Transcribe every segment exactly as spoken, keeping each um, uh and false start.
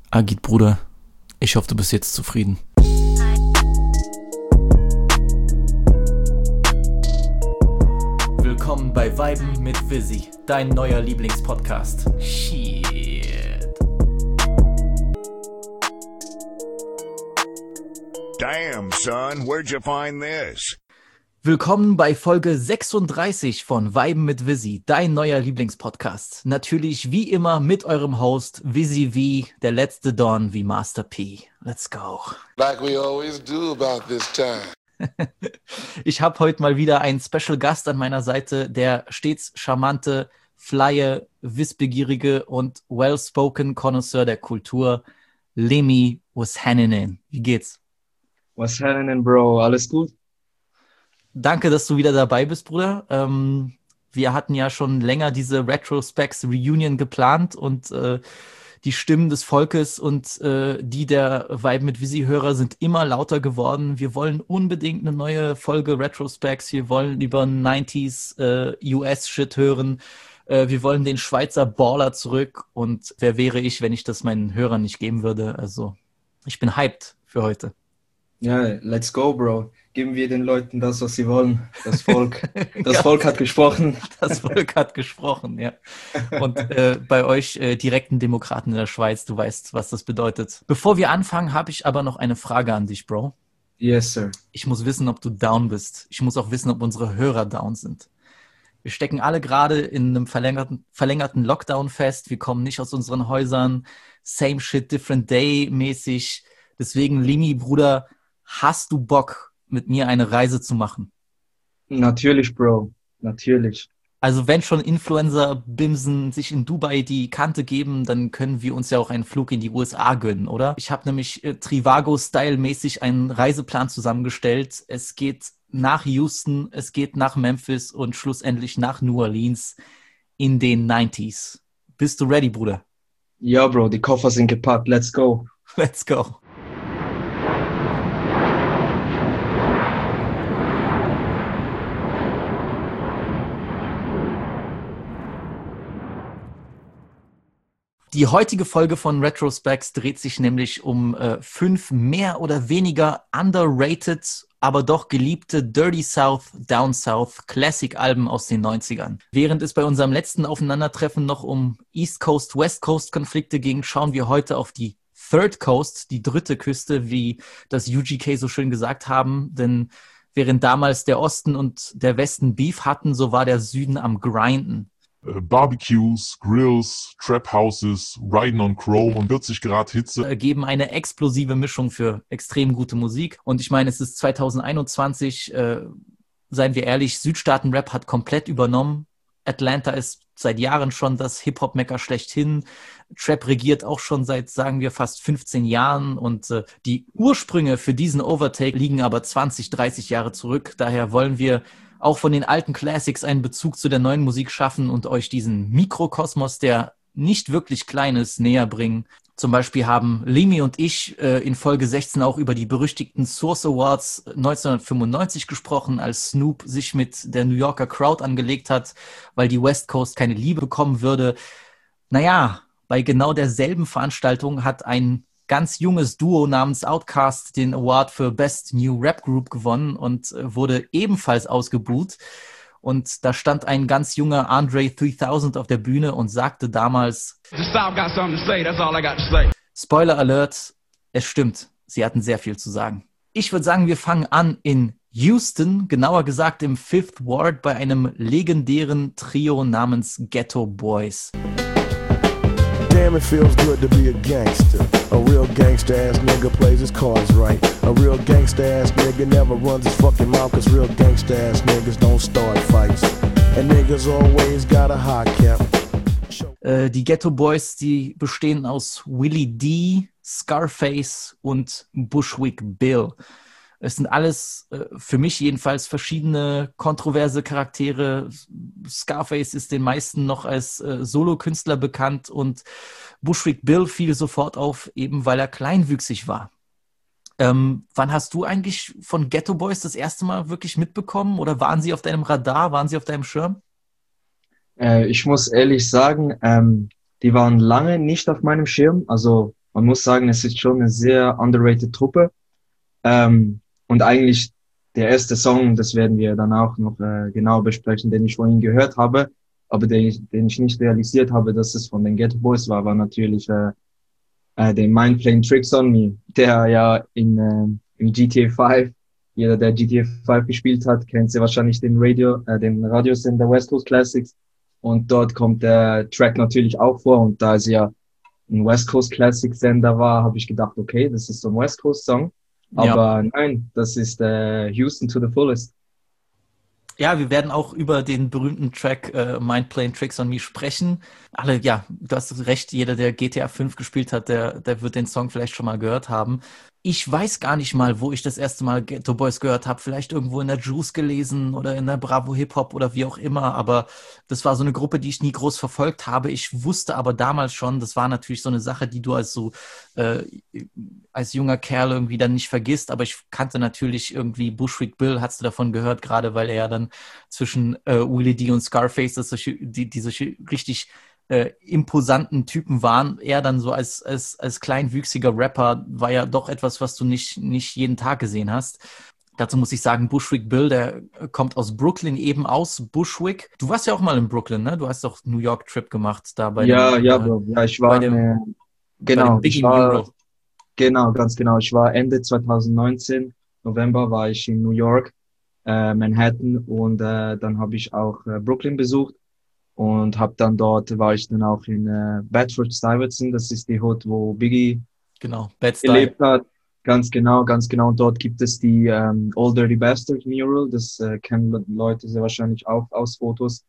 Agit, Bruder, ich hoffe, du bist jetzt zufrieden. Willkommen bei Viben mit Vizzy, dein neuer Lieblingspodcast. Shit. Damn, son, where'd you find this? Willkommen bei Folge sechsunddreißig von Viben mit Vizzy, dein neuer Lieblingspodcast. Natürlich wie immer mit eurem Host Vizzy V, der letzte Don wie Master P. Let's go. Like we always do about this time. Ich habe heute mal wieder einen Special Gast an meiner Seite, der stets charmante, flye, wissbegierige und well-spoken Connoisseur der Kultur, Lemi Washaninen. Wie geht's? Was happening, Bro? Alles gut? Danke, dass du wieder dabei bist, Bruder. Ähm, wir hatten ja schon länger diese Retrospects Reunion geplant und äh, die Stimmen des Volkes und äh, die der Vibe mit Vizzy-Hörer sind immer lauter geworden. Wir wollen unbedingt eine neue Folge Retrospects. Wir wollen über neunziger äh, U S-Shit hören. Äh, wir wollen den Schweizer Baller zurück. Und wer wäre ich, wenn ich das meinen Hörern nicht geben würde? Also, ich bin hyped für heute. Ja, let's go, Bro. Geben wir den Leuten das, was sie wollen. Das Volk. Das Ja. Volk hat gesprochen. Das Volk hat gesprochen, ja. Und äh, bei euch äh, direkten Demokraten in der Schweiz, du weißt, was das bedeutet. Bevor wir anfangen, habe ich aber noch eine Frage an dich, Bro. Yes, sir. Ich muss wissen, ob du down bist. Ich muss auch wissen, ob unsere Hörer down sind. Wir stecken alle gerade in einem verlängerten, verlängerten Lockdown fest. Wir kommen nicht aus unseren Häusern. Same shit, different day mäßig. Deswegen, Limi, Bruder, hast du Bock, mit mir eine Reise zu machen? Natürlich, Bro. Natürlich. Also wenn schon Influencer-Bimsen sich in Dubai die Kante geben, dann können wir uns ja auch einen Flug in die U S A gönnen, oder? Ich habe nämlich äh, Trivago-Style-mäßig einen Reiseplan zusammengestellt. Es geht nach Houston, es geht nach Memphis und schlussendlich nach New Orleans in den neunziger. Bist du ready, Bruder? Ja, Bro, die Koffer sind gepackt. Let's go. Let's go. Die heutige Folge von Retrospects dreht sich nämlich um äh, fünf mehr oder weniger underrated, aber doch geliebte Dirty South, Down South Classic-Alben aus den neunzigern. Während es bei unserem letzten Aufeinandertreffen noch um East Coast, West Coast Konflikte ging, schauen wir heute auf die Third Coast, die dritte Küste, wie das U G K so schön gesagt haben. Denn während damals der Osten und der Westen Beef hatten, so war der Süden am Grinden. Äh, Barbecues, Grills, Trap Houses, Riding on Chrome und vierzig Grad Hitze. Ergeben eine explosive Mischung für extrem gute Musik. Und ich meine, es ist zwanzig einundzwanzig, äh, seien wir ehrlich, Südstaaten-Rap hat komplett übernommen. Atlanta ist seit Jahren schon das Hip-Hop-Mecker schlechthin. Trap regiert auch schon seit, sagen wir, fast fünfzehn Jahren. Und äh, die Ursprünge für diesen Overtake liegen aber zwanzig, dreißig Jahre zurück. Daher wollen wir auch von den alten Classics einen Bezug zu der neuen Musik schaffen und euch diesen Mikrokosmos, der nicht wirklich klein ist, näher bringen. Zum Beispiel haben Limi und ich äh, in Folge sechzehn auch über die berüchtigten Source Awards neunzehnhundertfünfundneunzig gesprochen, als Snoop sich mit der New Yorker Crowd angelegt hat, weil die West Coast keine Liebe bekommen würde. Naja, bei genau derselben Veranstaltung hat ein ganz junges Duo namens Outkast den Award für Best New Rap Group gewonnen und äh, wurde ebenfalls ausgebuht. Und da stand ein ganz junger Andre dreitausend auf der Bühne und sagte damals, The South got something to say, that's all I got to say. Spoiler Alert, es stimmt, sie hatten sehr viel zu sagen. Ich würde sagen, wir fangen an in Houston, genauer gesagt im Fifth Ward bei einem legendären Trio namens Geto Boys. Damn, it feels good to be a gangster. A real gangster-ass nigga plays his cards right. A real gangster-ass nigga never runs his fucking mouth, cause real gangster-ass niggas don't start fights. And niggas always got a high cap. Äh, die Geto Boys, die bestehen aus Willie D, Scarface und Bushwick Bill. Es sind alles, äh, für mich jedenfalls, verschiedene kontroverse Charaktere. Scarface ist den meisten noch als äh, Solokünstler bekannt und Bushwick Bill fiel sofort auf, eben weil er kleinwüchsig war. Ähm, wann hast du eigentlich von Geto Boys das erste Mal wirklich mitbekommen? Oder waren sie auf deinem Radar? Waren sie auf deinem Schirm? Äh, ich muss ehrlich sagen, ähm, die waren lange nicht auf meinem Schirm. Also man muss sagen, es ist schon eine sehr underrated Truppe. Ähm, und eigentlich der erste Song, das werden wir dann auch noch äh, genau besprechen, den ich vorhin gehört habe, aber den ich, den ich nicht realisiert habe, dass es von den Geto Boys war, war natürlich äh, äh, der Mind Playing Tricks on Me, der ja in, äh, in G T A fünf, jeder, der G T A fünf gespielt hat, kennt ja wahrscheinlich den Radio, äh, den Radiosender West Coast Classics. Und dort kommt der Track natürlich auch vor. Und da es ja ein West Coast Classics Sender war, habe ich gedacht, okay, das ist so ein West Coast Song. Aber ja. Nein, das ist äh, Houston to the Fullest. Ja, wir werden auch über den berühmten Track äh, Mind Playing Tricks on Me sprechen. Alle, ja, du hast recht, jeder, der G T A fünf gespielt hat, der, der wird den Song vielleicht schon mal gehört haben. Ich weiß gar nicht mal, wo ich das erste Mal Geto Boys gehört habe. Vielleicht irgendwo in der Juice gelesen oder in der Bravo Hip Hop oder wie auch immer. Aber das war so eine Gruppe, die ich nie groß verfolgt habe. Ich wusste aber damals schon, das war natürlich so eine Sache, die du als so äh, als junger Kerl irgendwie dann nicht vergisst. Aber ich kannte natürlich irgendwie Bushwick Bill, hast du davon gehört, gerade weil er ja dann zwischen äh, Willie D und Scarface, das solche, die, die solche richtig Äh, imposanten Typen waren. Er dann so als, als, als kleinwüchsiger Rapper war ja doch etwas, was du nicht, nicht jeden Tag gesehen hast. Dazu muss ich sagen, Bushwick Bill, der kommt aus Brooklyn, eben aus Bushwick. Du warst ja auch mal in Brooklyn, ne? Du hast doch New York Trip gemacht da bei ja, dem, ja, äh, Bro. Ja, ich war bei dem, eine, genau, bei dem ich war, Mural. Genau, ganz genau. Ich war Ende zwanzig neunzehn, November, war ich in New York, äh, Manhattan, und äh, dann habe ich auch äh, Brooklyn besucht. Und hab dann dort, war ich dann auch in äh, Bedford-Stuyvesant, das ist die Hood, wo Biggie genau, Bed gelebt hat. Ganz genau, ganz genau. Und dort gibt es die ähm, Old Dirty Bastard Mural, das äh, kennen Leute sehr wahrscheinlich auch aus Fotos.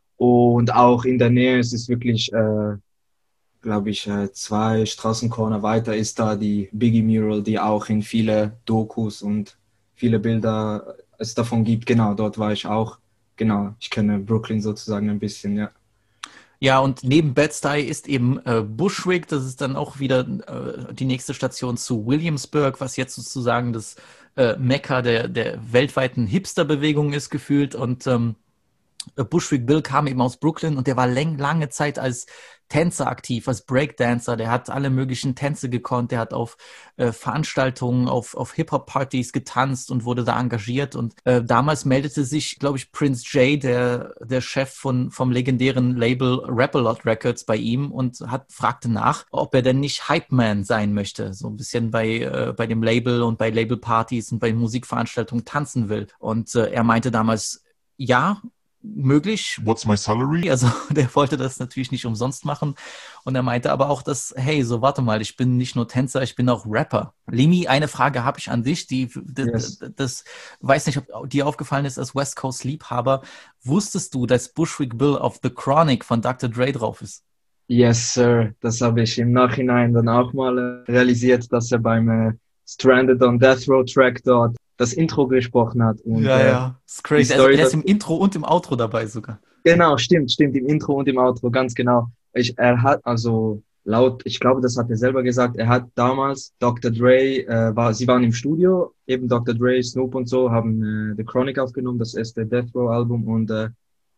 Und auch in der Nähe, es ist wirklich, äh, glaube ich, äh, zwei Straßencorner weiter ist da die Biggie Mural, die auch in viele Dokus und viele Bilder es davon gibt. Genau, dort war ich auch. Genau, ich kenne Brooklyn sozusagen ein bisschen, ja. Ja, und neben Bed-Stuy ist eben äh, Bushwick, das ist dann auch wieder äh, die nächste Station zu Williamsburg, was jetzt sozusagen das äh, Mekka der, der weltweiten Hipster-Bewegung ist gefühlt. Und ähm, Bushwick Bill kam eben aus Brooklyn und der war lang, lange Zeit als Tänzer aktiv, als Breakdancer. Der hat alle möglichen Tänze gekonnt, der hat auf äh, Veranstaltungen, auf, auf Hip-Hop-Partys getanzt und wurde da engagiert. Und äh, damals meldete sich, glaube ich, Prince Jay, der, der Chef von, vom legendären Label Rap-A-Lot Records, bei ihm und hat, fragte nach, ob er denn nicht Hype-Man sein möchte. So ein bisschen bei, äh, bei dem Label und bei Label-Partys und bei Musikveranstaltungen tanzen will. Und äh, er meinte damals, ja, möglich. What's my salary? Also der wollte das natürlich nicht umsonst machen. Und er meinte aber auch, dass, hey, so warte mal, ich bin nicht nur Tänzer, ich bin auch Rapper. Limi, eine Frage habe ich an dich, die das, yes. das weiß nicht, ob dir aufgefallen ist als West Coast Liebhaber. Wusstest du, dass Bushwick Bill auf The Chronic von Doktor Dre drauf ist? Yes, Sir. Das habe ich im Nachhinein dann auch mal äh, realisiert, dass er beim äh, Stranded on Death Row Track dort das Intro gesprochen hat. Und, ja, äh, ja, ist crazy. Also, er ist im Intro und im Outro dabei sogar. Genau, stimmt, stimmt, im Intro und im Outro, ganz genau. Ich, er hat, also laut, ich glaube, das hat er selber gesagt, er hat damals Doktor Dre, äh, war, sie waren im Studio, eben Doktor Dre, Snoop und so, haben äh, The Chronic aufgenommen, das erste Death Row Album, und äh,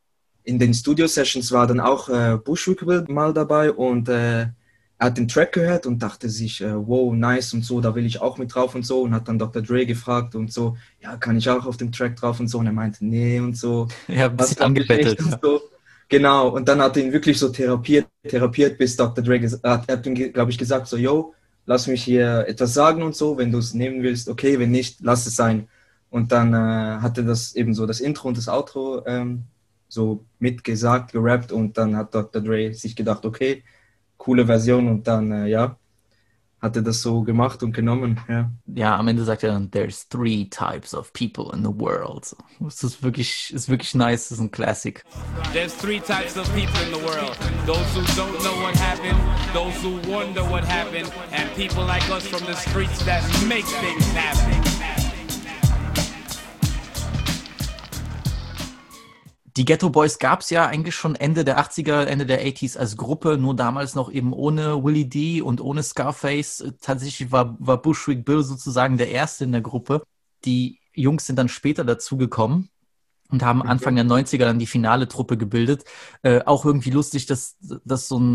in den Studio-Sessions war dann auch äh, Bushwick mal dabei, und äh, er hat den Track gehört und dachte sich, äh, wow, nice und so, da will ich auch mit drauf und so, und hat dann Doktor Dre gefragt und so, ja, kann ich auch auf dem Track drauf und so, und er meinte, nee und so. Ja, ein bisschen angebettelt. Und so. Genau, und dann hat er ihn wirklich so therapiert, therapiert, bis Doktor Dre ges- hat, hat ihm, glaube ich, gesagt, so, yo, lass mich hier etwas sagen und so, wenn du es nehmen willst, okay, wenn nicht, lass es sein. Und dann äh, hat er das eben so, das Intro und das Outro ähm, so mitgesagt, gerappt, und dann hat Doktor Dre sich gedacht, okay, coole Version, und dann, äh, ja, hat er das so gemacht und genommen, ja. Ja, am Ende sagt er dann, there's three types of people in the world. Das ist wirklich, ist wirklich nice, das ist ein Classic. There's three types of people in the world. Those who don't know what happened, those who wonder what happened, and people like us from the streets that make things happen. Die Geto Boys gab es ja eigentlich schon Ende der achtziger, Ende der achtziger als Gruppe, nur damals noch eben ohne Willie D und ohne Scarface. Tatsächlich war, war Bushwick Bill sozusagen der Erste in der Gruppe. Die Jungs sind dann später dazugekommen und haben Anfang der neunziger dann die finale Truppe gebildet. Äh, auch irgendwie lustig, dass, dass so ein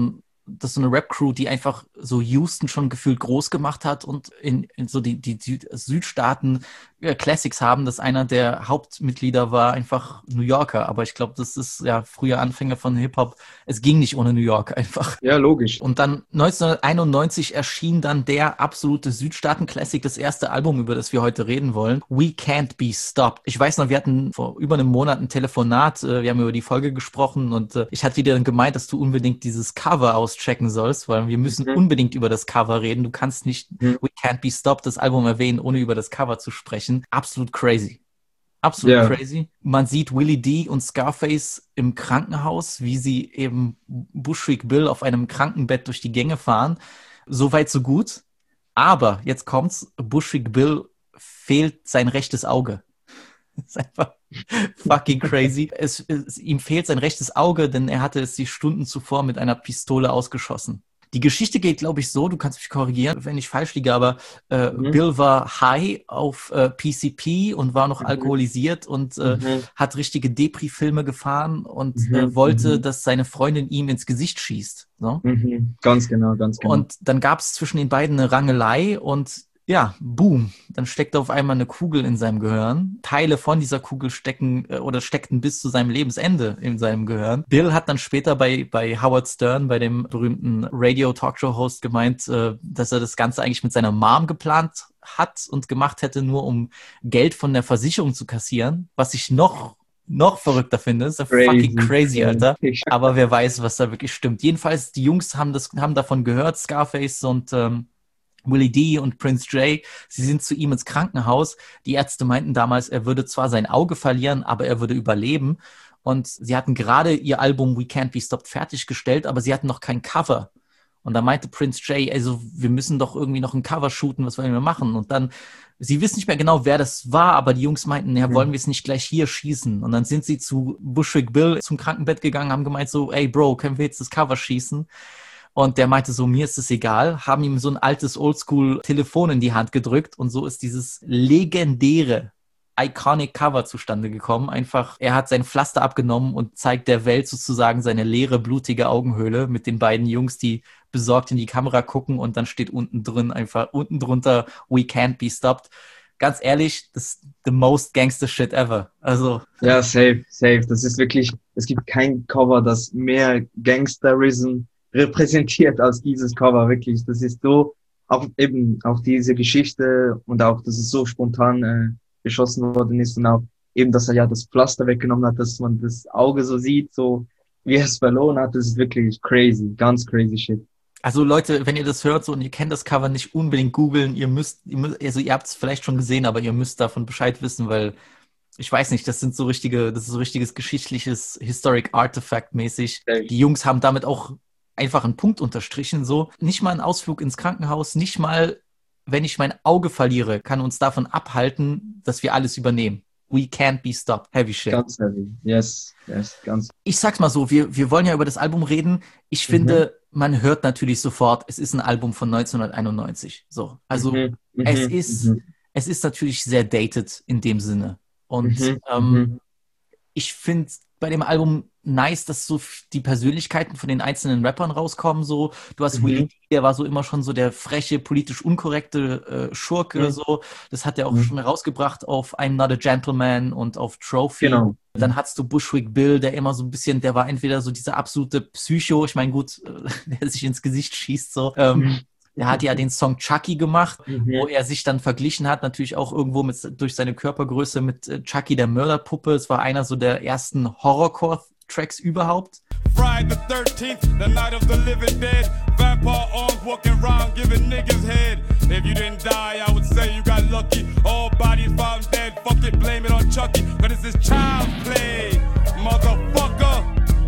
das ist so eine Rap-Crew, die einfach so Houston schon gefühlt groß gemacht hat und in, in so die, die Süd- Südstaaten ja, Classics haben, dass einer der Hauptmitglieder war einfach New Yorker. Aber ich glaube, das ist ja früher Anfänger von Hip-Hop. Es ging nicht ohne New York einfach. Ja, logisch. Und dann neunzehnhunderteinundneunzig erschien dann der absolute Südstaaten-Classic, das erste Album, über das wir heute reden wollen. We Can't Be Stopped. Ich weiß noch, wir hatten vor über einem Monat ein Telefonat, wir haben über die Folge gesprochen und ich hatte dir dann gemeint, dass du unbedingt dieses Cover auschecken sollst, weil wir müssen mhm. unbedingt über das Cover reden. Du kannst nicht mhm. We Can't Be Stopped, das Album erwähnen, ohne über das Cover zu sprechen. Absolut crazy. Absolut yeah. crazy. Man sieht Willie D und Scarface im Krankenhaus, wie sie eben Bushwick Bill auf einem Krankenbett durch die Gänge fahren. So weit, so gut. Aber jetzt kommt's, Bushwick Bill fehlt sein rechtes Auge. Das ist einfach fucking crazy. Es, es, ihm fehlt sein rechtes Auge, denn er hatte es die Stunden zuvor mit einer Pistole ausgeschossen. Die Geschichte geht, glaube ich, so, du kannst mich korrigieren, wenn ich falsch liege, aber äh, mhm. Bill war high auf äh, P C P und war noch mhm. alkoholisiert und äh, mhm. hat richtige Depri-Filme gefahren und mhm. äh, wollte, mhm. dass seine Freundin ihm ins Gesicht schießt. So? Mhm. Ganz genau, ganz genau. Und dann gab es zwischen den beiden eine Rangelei und ja, boom, dann steckte auf einmal eine Kugel in seinem Gehirn. Teile von dieser Kugel stecken äh, oder steckten bis zu seinem Lebensende in seinem Gehirn. Bill hat dann später bei bei Howard Stern, bei dem berühmten Radio-Talkshow-Host gemeint, äh, dass er das Ganze eigentlich mit seiner Mom geplant hat und gemacht hätte, nur um Geld von der Versicherung zu kassieren, was ich noch noch verrückter finde. Das ist ja fucking crazy, Alter. Aber wer weiß, was da wirklich stimmt. Jedenfalls, die Jungs haben das haben davon gehört, Scarface und ähm, Willie D und Prince J, sie sind zu ihm ins Krankenhaus. Die Ärzte meinten damals, er würde zwar sein Auge verlieren, aber er würde überleben. Und sie hatten gerade ihr Album We Can't Be Stopped fertiggestellt, aber sie hatten noch kein Cover. Und da meinte Prince J, also wir müssen doch irgendwie noch ein Cover shooten, was wollen wir machen? Und dann, sie wissen nicht mehr genau, wer das war, aber die Jungs meinten, ja, wollen wir es nicht gleich hier schießen? Und dann sind sie zu Bushwick Bill zum Krankenbett gegangen, haben gemeint so, ey Bro, können wir jetzt das Cover schießen? Und der meinte so, mir ist es egal, haben ihm so ein altes Oldschool-Telefon in die Hand gedrückt und so ist dieses legendäre, iconic Cover zustande gekommen. Einfach, er hat sein Pflaster abgenommen und zeigt der Welt sozusagen seine leere, blutige Augenhöhle mit den beiden Jungs, die besorgt in die Kamera gucken und dann steht unten drin einfach, unten drunter, We Can't Be Stopped. Ganz ehrlich, das ist the most gangster shit ever. Also. Ja, safe, safe. Das ist wirklich, es gibt kein Cover, das mehr Gangsterism repräsentiert als dieses Cover, wirklich. Das ist so, auch eben, auch diese Geschichte und auch, dass es so spontan äh, geschossen worden ist und auch eben, dass er ja das Pflaster weggenommen hat, dass man das Auge so sieht, so wie er es verloren hat, das ist wirklich crazy, ganz crazy shit. Also Leute, wenn ihr das hört so und ihr kennt das Cover, nicht unbedingt googeln, ihr müsst, ihr müsst also ihr habt es vielleicht schon gesehen, aber ihr müsst davon Bescheid wissen, weil ich weiß nicht, das sind so richtige, das ist so richtiges geschichtliches Historic Artifact mäßig. Okay. Die Jungs haben damit auch einfach einen Punkt unterstrichen, so. Nicht mal ein Ausflug ins Krankenhaus, nicht mal, wenn ich mein Auge verliere, kann uns davon abhalten, dass wir alles übernehmen. We can't be stopped. Heavy shit. Ganz heavy. Yes, yes, ganz. Ich sag's mal so, wir, wir wollen ja über das Album reden. Ich mhm. finde, man hört natürlich sofort, es ist ein Album von neunzehnhunderteinundneunzig. So. Also, mhm. es Mhm. ist, Mhm. es ist natürlich sehr dated in dem Sinne. Und, Mhm. ähm, Mhm. ich finde bei dem Album nice, dass so die Persönlichkeiten von den einzelnen Rappern rauskommen. So, du hast Mhm. Willie D, der war so immer schon so der freche, politisch unkorrekte äh, Schurke. Mhm. So, das hat er auch Mhm. schon rausgebracht auf I'm Not a Gentleman und auf Trophy. Genau. Dann hattest du Bushwick Bill, der immer so ein bisschen, der war entweder so dieser absolute Psycho, ich meine gut, äh, der sich ins Gesicht schießt. So, ähm, er hat ja den Song Chucky gemacht, Mhm. wo er sich dann verglichen hat, natürlich auch irgendwo mit durch seine Körpergröße mit äh, Chucky der Mörderpuppe. Es war einer so der ersten Horrorcore-Tracks überhaupt. Friday the thirteenth, the night of the living dead. Vampire arms walking around giving niggas head. If you didn't die, I would say you got lucky. All bodies found dead, fuck it, blame it on Chucky. Cause this is child play, motherfucker.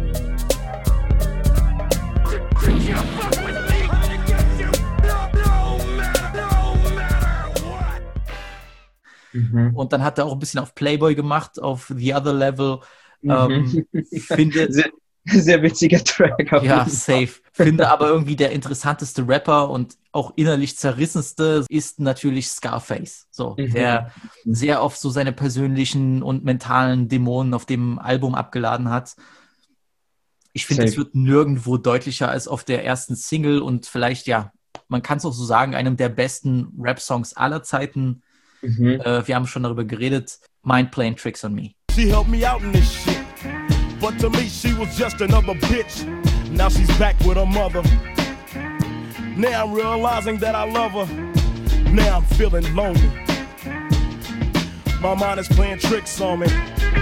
Mhm. Und dann hat er auch ein bisschen auf Playboy gemacht, auf The Other Level. Mhm. Ähm, finde, Sehr, sehr witziger Track. auf ja, jeden Fall. safe. Finde aber irgendwie der interessanteste Rapper und auch innerlich zerrissenste ist natürlich Scarface. So, Mhm. der sehr oft so seine persönlichen und mentalen Dämonen auf dem Album abgeladen hat. Ich finde, es Safe. wird nirgendwo deutlicher als auf der ersten Single und vielleicht, ja, man kann es auch so sagen, einem der besten Rap-Songs aller Zeiten. Mhm. Äh, wir haben schon darüber geredet. Mind Playing Tricks on Me. She helped me out in this shit. But to me, she was just another bitch. Now she's back with her mother. Now I'm realizing that I love her. Now I'm feeling lonely. My mind is playing tricks on me.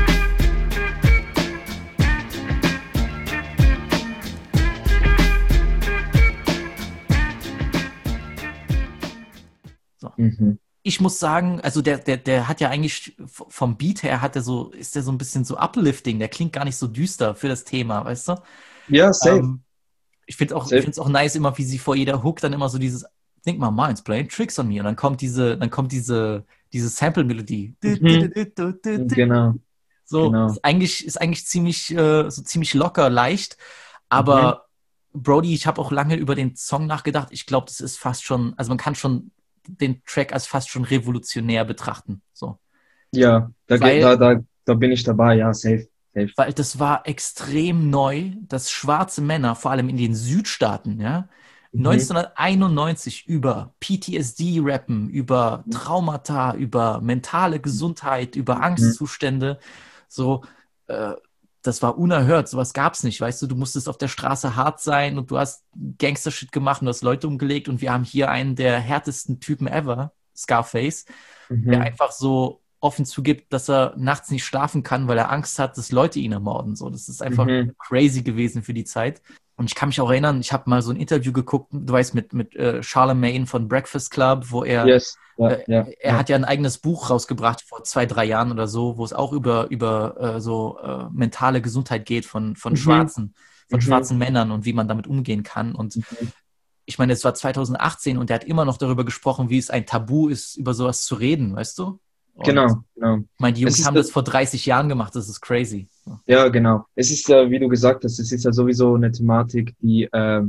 So. Mhm. Ich muss sagen, also der, der, der hat ja eigentlich vom Beat her hat er so, ist der so ein bisschen so uplifting, der klingt gar nicht so düster für das Thema, weißt du? Ja, safe. Ähm, ich finde auch, Safe. ich finde es auch nice, immer wie sie vor jeder Hook dann immer so dieses, think my mind's playing tricks on me und dann kommt diese, dann kommt diese, diese Sample-Melodie. Mhm. Genau. So, genau. ist eigentlich, ist eigentlich ziemlich, äh, so ziemlich locker, leicht, aber Brody, ich habe auch lange über den Song nachgedacht. Ich glaube, das ist fast schon, also man kann schon den Track als fast schon revolutionär betrachten. So. Ja, da, Weil- geht, da, da, da bin ich dabei, ja, safe. safe. Weil das war extrem neu, dass schwarze Männer, vor allem in den Südstaaten, ja, Mhm. neunzehnhunderteinundneunzig über P T S D rappen, über Traumata, über mentale Gesundheit, über Angstzustände. So, äh, das war unerhört, sowas gab's nicht, weißt du, du musstest auf der Straße hart sein und du hast Gangster-Shit gemacht und du hast Leute umgelegt und wir haben hier einen der härtesten Typen ever, Scarface, Mhm. der einfach so offen zugibt, dass er nachts nicht schlafen kann, weil er Angst hat, dass Leute ihn ermorden. So, das ist einfach Mhm. crazy gewesen für die Zeit. Und ich kann mich auch erinnern, ich habe mal so ein Interview geguckt, du weißt, mit, mit äh, Charlemagne von Breakfast Club, wo er, Yes. Ja, äh, ja, er ja. hat ja ein eigenes Buch rausgebracht vor zwei, drei Jahren oder so, wo es auch über, über äh, so äh, mentale Gesundheit geht von, von Mhm. Schwarzen, von Mhm. schwarzen Männern und wie man damit umgehen kann. Und ich meine, es war zweitausendachtzehn und er hat immer noch darüber gesprochen, wie es ein Tabu ist, über sowas zu reden, weißt du? Und Genau, genau. Ich meine, die Jungs Es ist haben das- das vor dreißig Jahren gemacht, das ist crazy. So. Ja, genau. Es ist ja, wie du gesagt hast, es ist ja sowieso eine Thematik, die äh,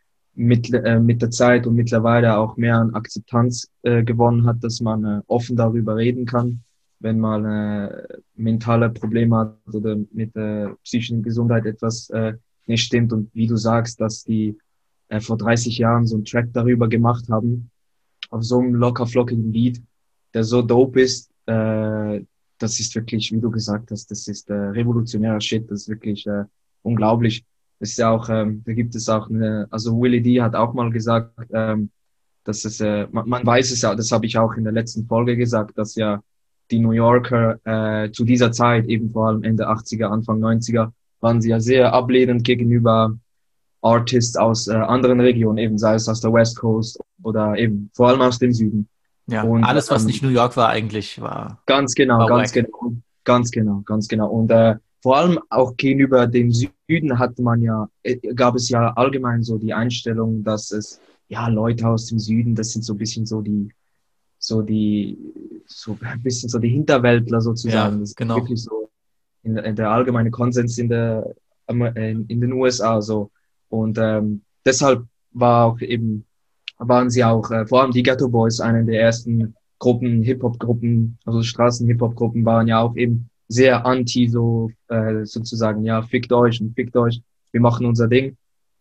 mit, äh, mit der Zeit und mittlerweile auch mehr an Akzeptanz äh, gewonnen hat, dass man äh, offen darüber reden kann, wenn man äh, mentale Probleme hat oder mit der psychischen Gesundheit etwas äh, nicht stimmt. Und wie du sagst, dass die äh, vor dreißig Jahren so einen Track darüber gemacht haben, auf so einem locker flockigen Beat, der so dope ist, äh, das ist wirklich, wie du gesagt hast, das ist äh, revolutionärer Shit, das ist wirklich äh, unglaublich. Das ist ja auch, ähm, da gibt es auch eine, also Willie D hat auch mal gesagt, ähm, dass es, äh, man, man weiß es ja, das habe ich auch in der letzten Folge gesagt, dass ja die New Yorker äh, zu dieser Zeit, eben vor allem Ende achtziger, Anfang neunziger, waren sie ja sehr ablehnend gegenüber Artists aus äh, anderen Regionen, eben sei es aus der West Coast oder eben vor allem aus dem Süden. Ja, Und, alles, was ähm, nicht New York war, eigentlich war. Ganz genau, War ganz wack. genau, ganz genau, ganz genau. Und äh, vor allem auch gegenüber dem Süden hatte man ja, äh, gab es ja allgemein so die Einstellung, dass es, ja, Leute aus dem Süden, das sind so ein bisschen so die, so die, so ein bisschen so die Hinterwäldler sozusagen. Ja, Das ist genau. wirklich so in, in der allgemeine Konsens in der, in, in den U S A so. Und ähm, deshalb war auch eben, waren sie auch, äh, vor allem die Ghetto Boys, eine der ersten Gruppen, Hip-Hop-Gruppen, also Straßen-Hip-Hop-Gruppen waren ja auch eben sehr anti, so äh, sozusagen, ja, fickt euch und fickt euch, wir machen unser Ding.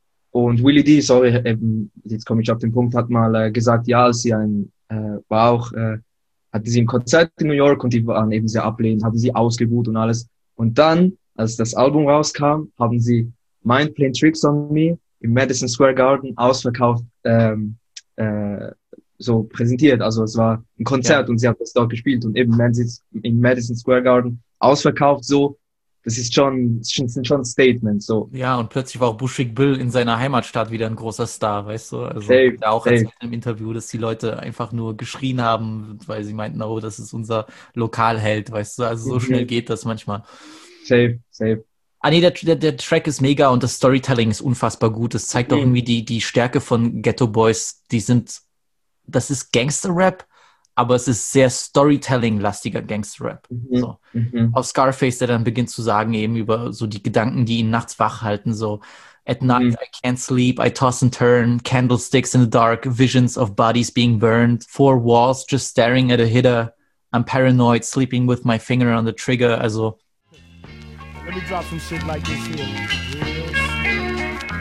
Und Willie D, sorry, eben, jetzt komme ich auf den Punkt, hat mal äh, gesagt, ja, als sie ein, äh, war auch, äh, hatte sie ein Konzert in New York und die waren eben sehr ablehnend, haben sie ausgebuht und alles. Und dann, als das Album rauskam, haben sie Mind Playing Tricks on Me im Madison Square Garden ausverkauft, ähm, äh, so präsentiert. Also es war ein Konzert und sie hat das dort gespielt und eben Madison, im Madison Square Garden ausverkauft so. Das ist schon, das sind schon Statements, so. Ja, und plötzlich war auch Bushwick Bill in seiner Heimatstadt wieder ein großer Star, weißt du? Also Safe, hat er auch safe. erzählt im Interview, dass die Leute einfach nur geschrien haben, weil sie meinten, oh, das ist unser Lokalheld, weißt du? Also so Mhm. schnell geht das manchmal. Safe, safe. Ah nee, der, der, der Track ist mega und das Storytelling ist unfassbar gut. Das zeigt auch Mhm. irgendwie die, die Stärke von Ghetto Boys. Die sind, das ist Gangster-Rap, aber es ist sehr Storytelling-lastiger Gangster-Rap. Mhm. So. Mhm. Auf Scarface, der dann beginnt zu sagen eben über so die Gedanken, die ihn nachts wach halten, so at night Mhm. I can't sleep, I toss and turn, candlesticks in the dark, visions of bodies being burned, four walls just staring at a hitter, I'm paranoid, sleeping with my finger on the trigger, also Let me drop some shit like this here. Real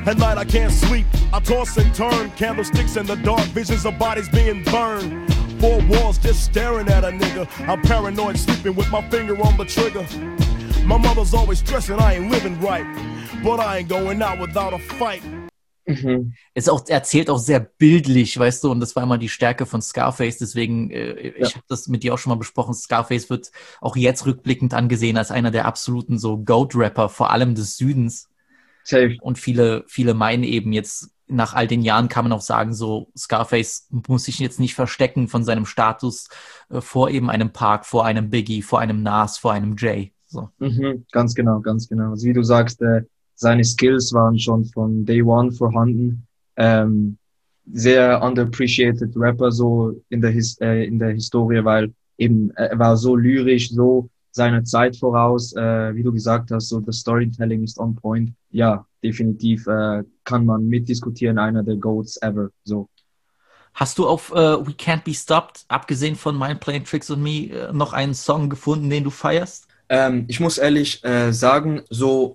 At night I can't sleep, I toss and turn. Candlesticks in the dark, visions of bodies being burned. Four walls just staring at a nigga. I'm paranoid, sleeping with my finger on the trigger. My mother's always stressing I ain't living right, but I ain't going out without a fight. Mhm. Es auch, er erzählt auch sehr bildlich, weißt du, und das war immer die Stärke von Scarface, deswegen, äh, ja. ich habe das mit dir auch schon mal besprochen, Scarface wird auch jetzt rückblickend angesehen als einer der absoluten so Goat-Rapper, vor allem des Südens. Safe. Und viele, viele meinen eben jetzt, nach all den Jahren kann man auch sagen, so Scarface muss sich jetzt nicht verstecken von seinem Status äh, vor eben einem Park, vor einem Biggie, vor einem Nas, vor einem Jay. So. Mhm, ganz genau, ganz genau. Also wie du sagst, äh, seine Skills waren schon von Day One vorhanden. Ähm, sehr underappreciated Rapper so in der, His äh, in der Historie, weil eben äh, er war so lyrisch, so seiner Zeit voraus. Äh, wie du gesagt hast, so das Storytelling ist on point. Ja, definitiv äh, kann man mitdiskutieren, einer der Goats ever. So. Hast du auf uh, We Can't Be Stopped, abgesehen von Mind Playing Tricks on Me, äh, noch einen Song gefunden, den du feierst? Ähm, ich muss ehrlich äh, sagen, so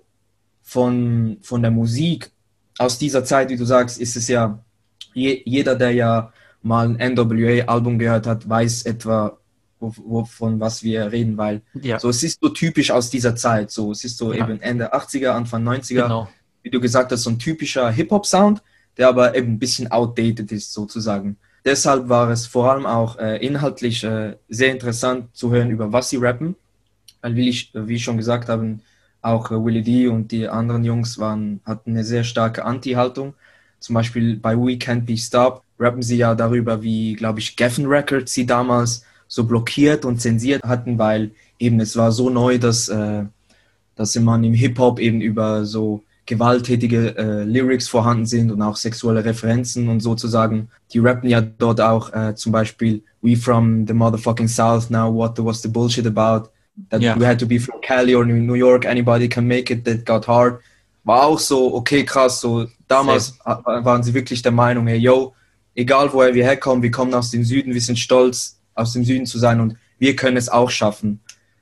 von, von der Musik aus dieser Zeit, wie du sagst, ist es ja, je, jeder, der ja mal ein N W A-Album gehört hat, weiß etwa, wo, wo, von was wir reden, weil ja. so es ist so typisch aus dieser Zeit, so es ist so ja. eben Ende achtziger, Anfang neunziger, genau. Wie du gesagt hast, so ein typischer Hip-Hop-Sound, der aber eben ein bisschen outdated ist sozusagen. Deshalb war es vor allem auch äh, inhaltlich äh, sehr interessant zu hören, über was sie rappen, weil wie ich, wie ich schon gesagt habe, auch äh, Willie D und die anderen Jungs waren, hatten eine sehr starke Anti-Haltung. Zum Beispiel bei We Can't Be Stopped rappen sie ja darüber, wie, glaube ich, Geffen Records sie damals so blockiert und zensiert hatten, weil eben es war so neu, dass, äh, dass man im Hip-Hop eben über so gewalttätige äh, Lyrics vorhanden sind und auch sexuelle Referenzen und sozusagen. Die rappen ja dort auch äh, zum Beispiel We from the motherfucking South now, what the, what's the bullshit about? That yeah. we had to be from Cali or New York, anybody can make it, that got hard. War auch so, okay, krass, so damals Safe. waren sie wirklich der Meinung, hey, yo, egal woher wir herkommen, wir kommen aus dem Süden, wir sind stolz, aus dem Süden zu sein und wir können es auch schaffen.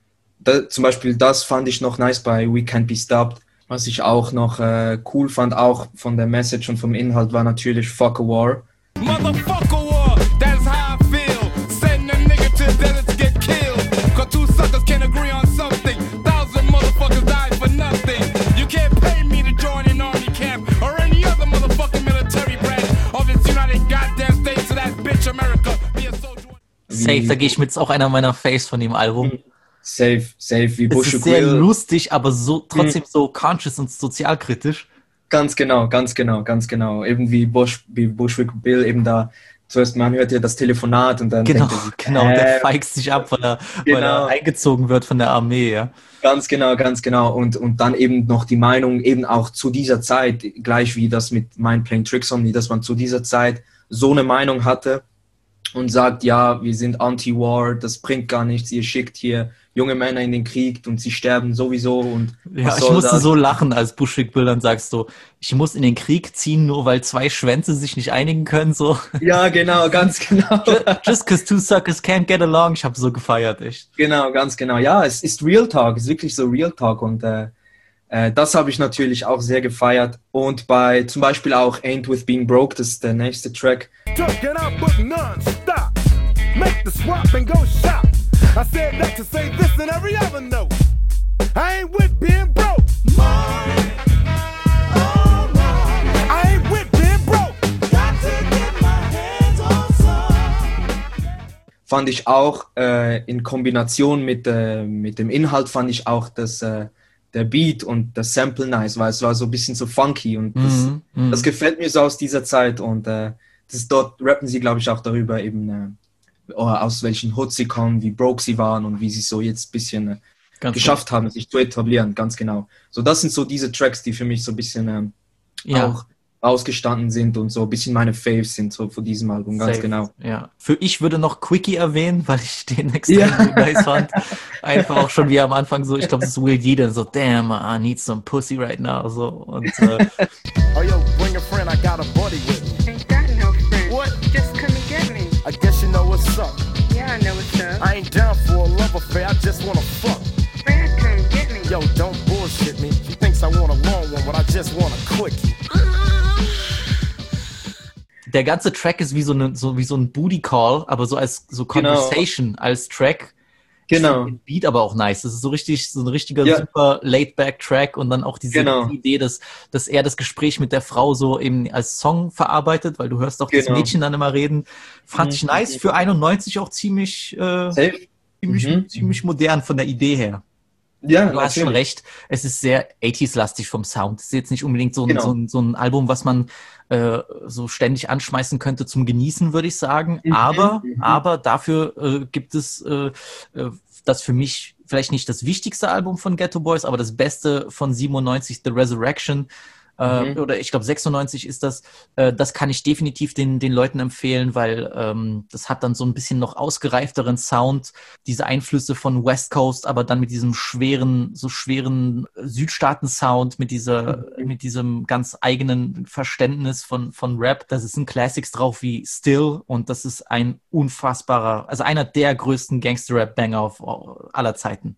Da, zum Beispiel das fand ich noch nice bei We Can't Be Stopped. Was ich auch noch äh, cool fand, auch von der Message und vom Inhalt, war natürlich Fuck a War. Motherfucker war, that's how I feel. Send a nigga to the desert to get killed. Cause two suckers can't agree on something. Thousand motherfuckers died for nothing. You can't pay me to join an army camp or any other motherfucking military branch of its United Goddamn States to that bitch America. Be a soldier. Safe, da gehe ich mit, ist auch einer meiner Faves von dem Album. Safe, safe, wie Bushwick Bill. Es ist sehr Bill. lustig, aber so trotzdem mhm. so conscious und sozialkritisch. Ganz genau, ganz genau, ganz genau. Eben wie, Bush, wie Bushwick Bill eben da, zuerst man hört ja das Telefonat und dann genau, denkt er sich, genau, äh, der feigst sich ab, weil er, genau. weil er eingezogen wird von der Armee, ja. Ganz genau, ganz genau. Und, und dann eben noch die Meinung eben auch zu dieser Zeit, gleich wie das mit Mind Playing Tricks on Me, dass man zu dieser Zeit so eine Meinung hatte und sagt, ja, wir sind anti-war, das bringt gar nichts, ihr schickt hier junge Männer in den Krieg und sie sterben sowieso. Und ja, ich musste das? so lachen, als Bushwick Bill dann sagst du, ich muss in den Krieg ziehen, nur weil zwei Schwänze sich nicht einigen können, so. Ja, genau, ganz genau. Just cause two suckers can't get along, ich habe so gefeiert, echt. Genau, ganz genau. Ja, es ist Real Talk, es ist wirklich so Real Talk und äh, äh, das habe ich natürlich auch sehr gefeiert. Und bei zum Beispiel auch Ain't With Being Broke, das ist der nächste Track. Make the swap and go shop. I said that to say this and every other note. I ain't with being broke. Money, oh money. I ain't with being broke. Got to get my hands on some. Fand ich auch äh, in Kombination mit, äh, mit dem Inhalt fand ich auch das, äh, der Beat und das Sample nice, weil es war so ein bisschen so funky und das, mm, mm. das gefällt mir so aus dieser Zeit und äh, das, dort rappen sie, glaube ich, auch darüber eben äh, aus welchen Hoods sie kommen, wie broke sie waren und wie sie so jetzt ein bisschen äh, geschafft genau. haben, sich zu etablieren, ganz genau. So, das sind so diese Tracks, die für mich so ein bisschen ähm, ja. auch ausgestanden sind und so ein bisschen meine Faves sind so von diesem Album, ganz Safe. genau. Ja. Für ich würde noch Quickie erwähnen, weil ich den extrem ja. nice fand. Einfach auch schon wie am Anfang so, ich glaube, das ist Will D, dann so, damn, I need some pussy right now, so, und äh, oh yo, bring a friend, I got a buddy with me. Ain't got no friend. What? Just come and get me. I guess you know what's up. Yeah, I know what's up. I ain't down for a love affair, I just wanna fuck. Friend, come get me. Yo, don't bullshit me. She thinks I want a long one, but I just want a quickie. der ganze Track ist wie so, eine, so, wie so ein Booty Call, aber so als so Conversation genau. als Track. Genau. Den Beat aber auch nice. Das ist so richtig, so ein richtiger ja. super Laid-Back-Track und dann auch diese genau. Idee, dass, dass er das Gespräch mit der Frau so eben als Song verarbeitet, weil du hörst auch genau. das Mädchen dann immer reden. Fand mhm. ich nice. Für einundneunzig auch ziemlich, äh, ziemlich, mhm. ziemlich modern von der Idee her. Ja, du hast schon recht. Es ist sehr achtziger-lastig vom Sound. Es ist jetzt nicht unbedingt so ein, genau. so ein, so ein Album, was man äh, so ständig anschmeißen könnte zum Genießen, würde ich sagen. Mhm. Aber, mhm. aber dafür äh, gibt es äh, äh, das für mich vielleicht nicht das wichtigste Album von Geto Boys, aber das Beste von siebenundneunzig, The Resurrection. Äh, mhm. Oder ich glaube sechsundneunzig ist das. Äh, das kann ich definitiv den, den Leuten empfehlen, weil ähm, das hat dann so ein bisschen noch ausgereifteren Sound, diese Einflüsse von West Coast, aber dann mit diesem schweren, so schweren Südstaaten-Sound, mit dieser, mhm. mit diesem ganz eigenen Verständnis von, von Rap. Das ist ein Classics drauf wie Still und das ist ein unfassbarer, also einer der größten Gangster-Rap-Banger aller Zeiten.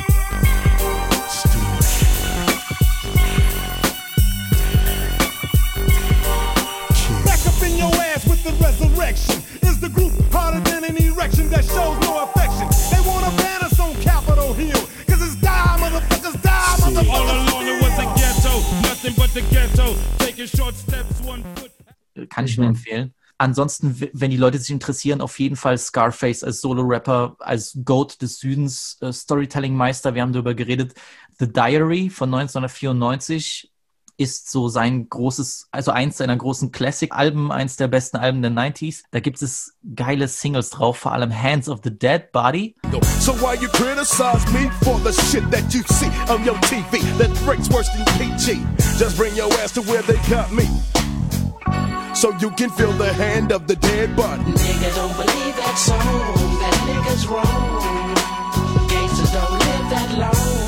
Resurrection is the group harder than an erection that shows no affection. They want to ban us on Capitol Hill, cause it's die, motherfuckers, die, motherfuckers. All along it was a ghetto, nothing but the ghetto, taking short steps, one foot. Kann ich nur empfehlen. Ansonsten, wenn die Leute sich interessieren, auf jeden Fall Scarface als Solo-Rapper, als Goat des Südens, äh, Storytelling-Meister, wir haben darüber geredet. The Diary von neunzehnhundertvierundneunzig ist so sein großes, also eins seiner großen Classic-Alben, eins der besten Alben der neunziger. Da gibt es geile Singles drauf, vor allem Hands of the Dead Body. So why you criticize me for the shit that you see on your T V that breaks worse than P G? Just bring your ass to where they got me, so you can feel the hand of the dead body. Niggas don't believe that song, that niggas wrong. Gangsters don't live that long.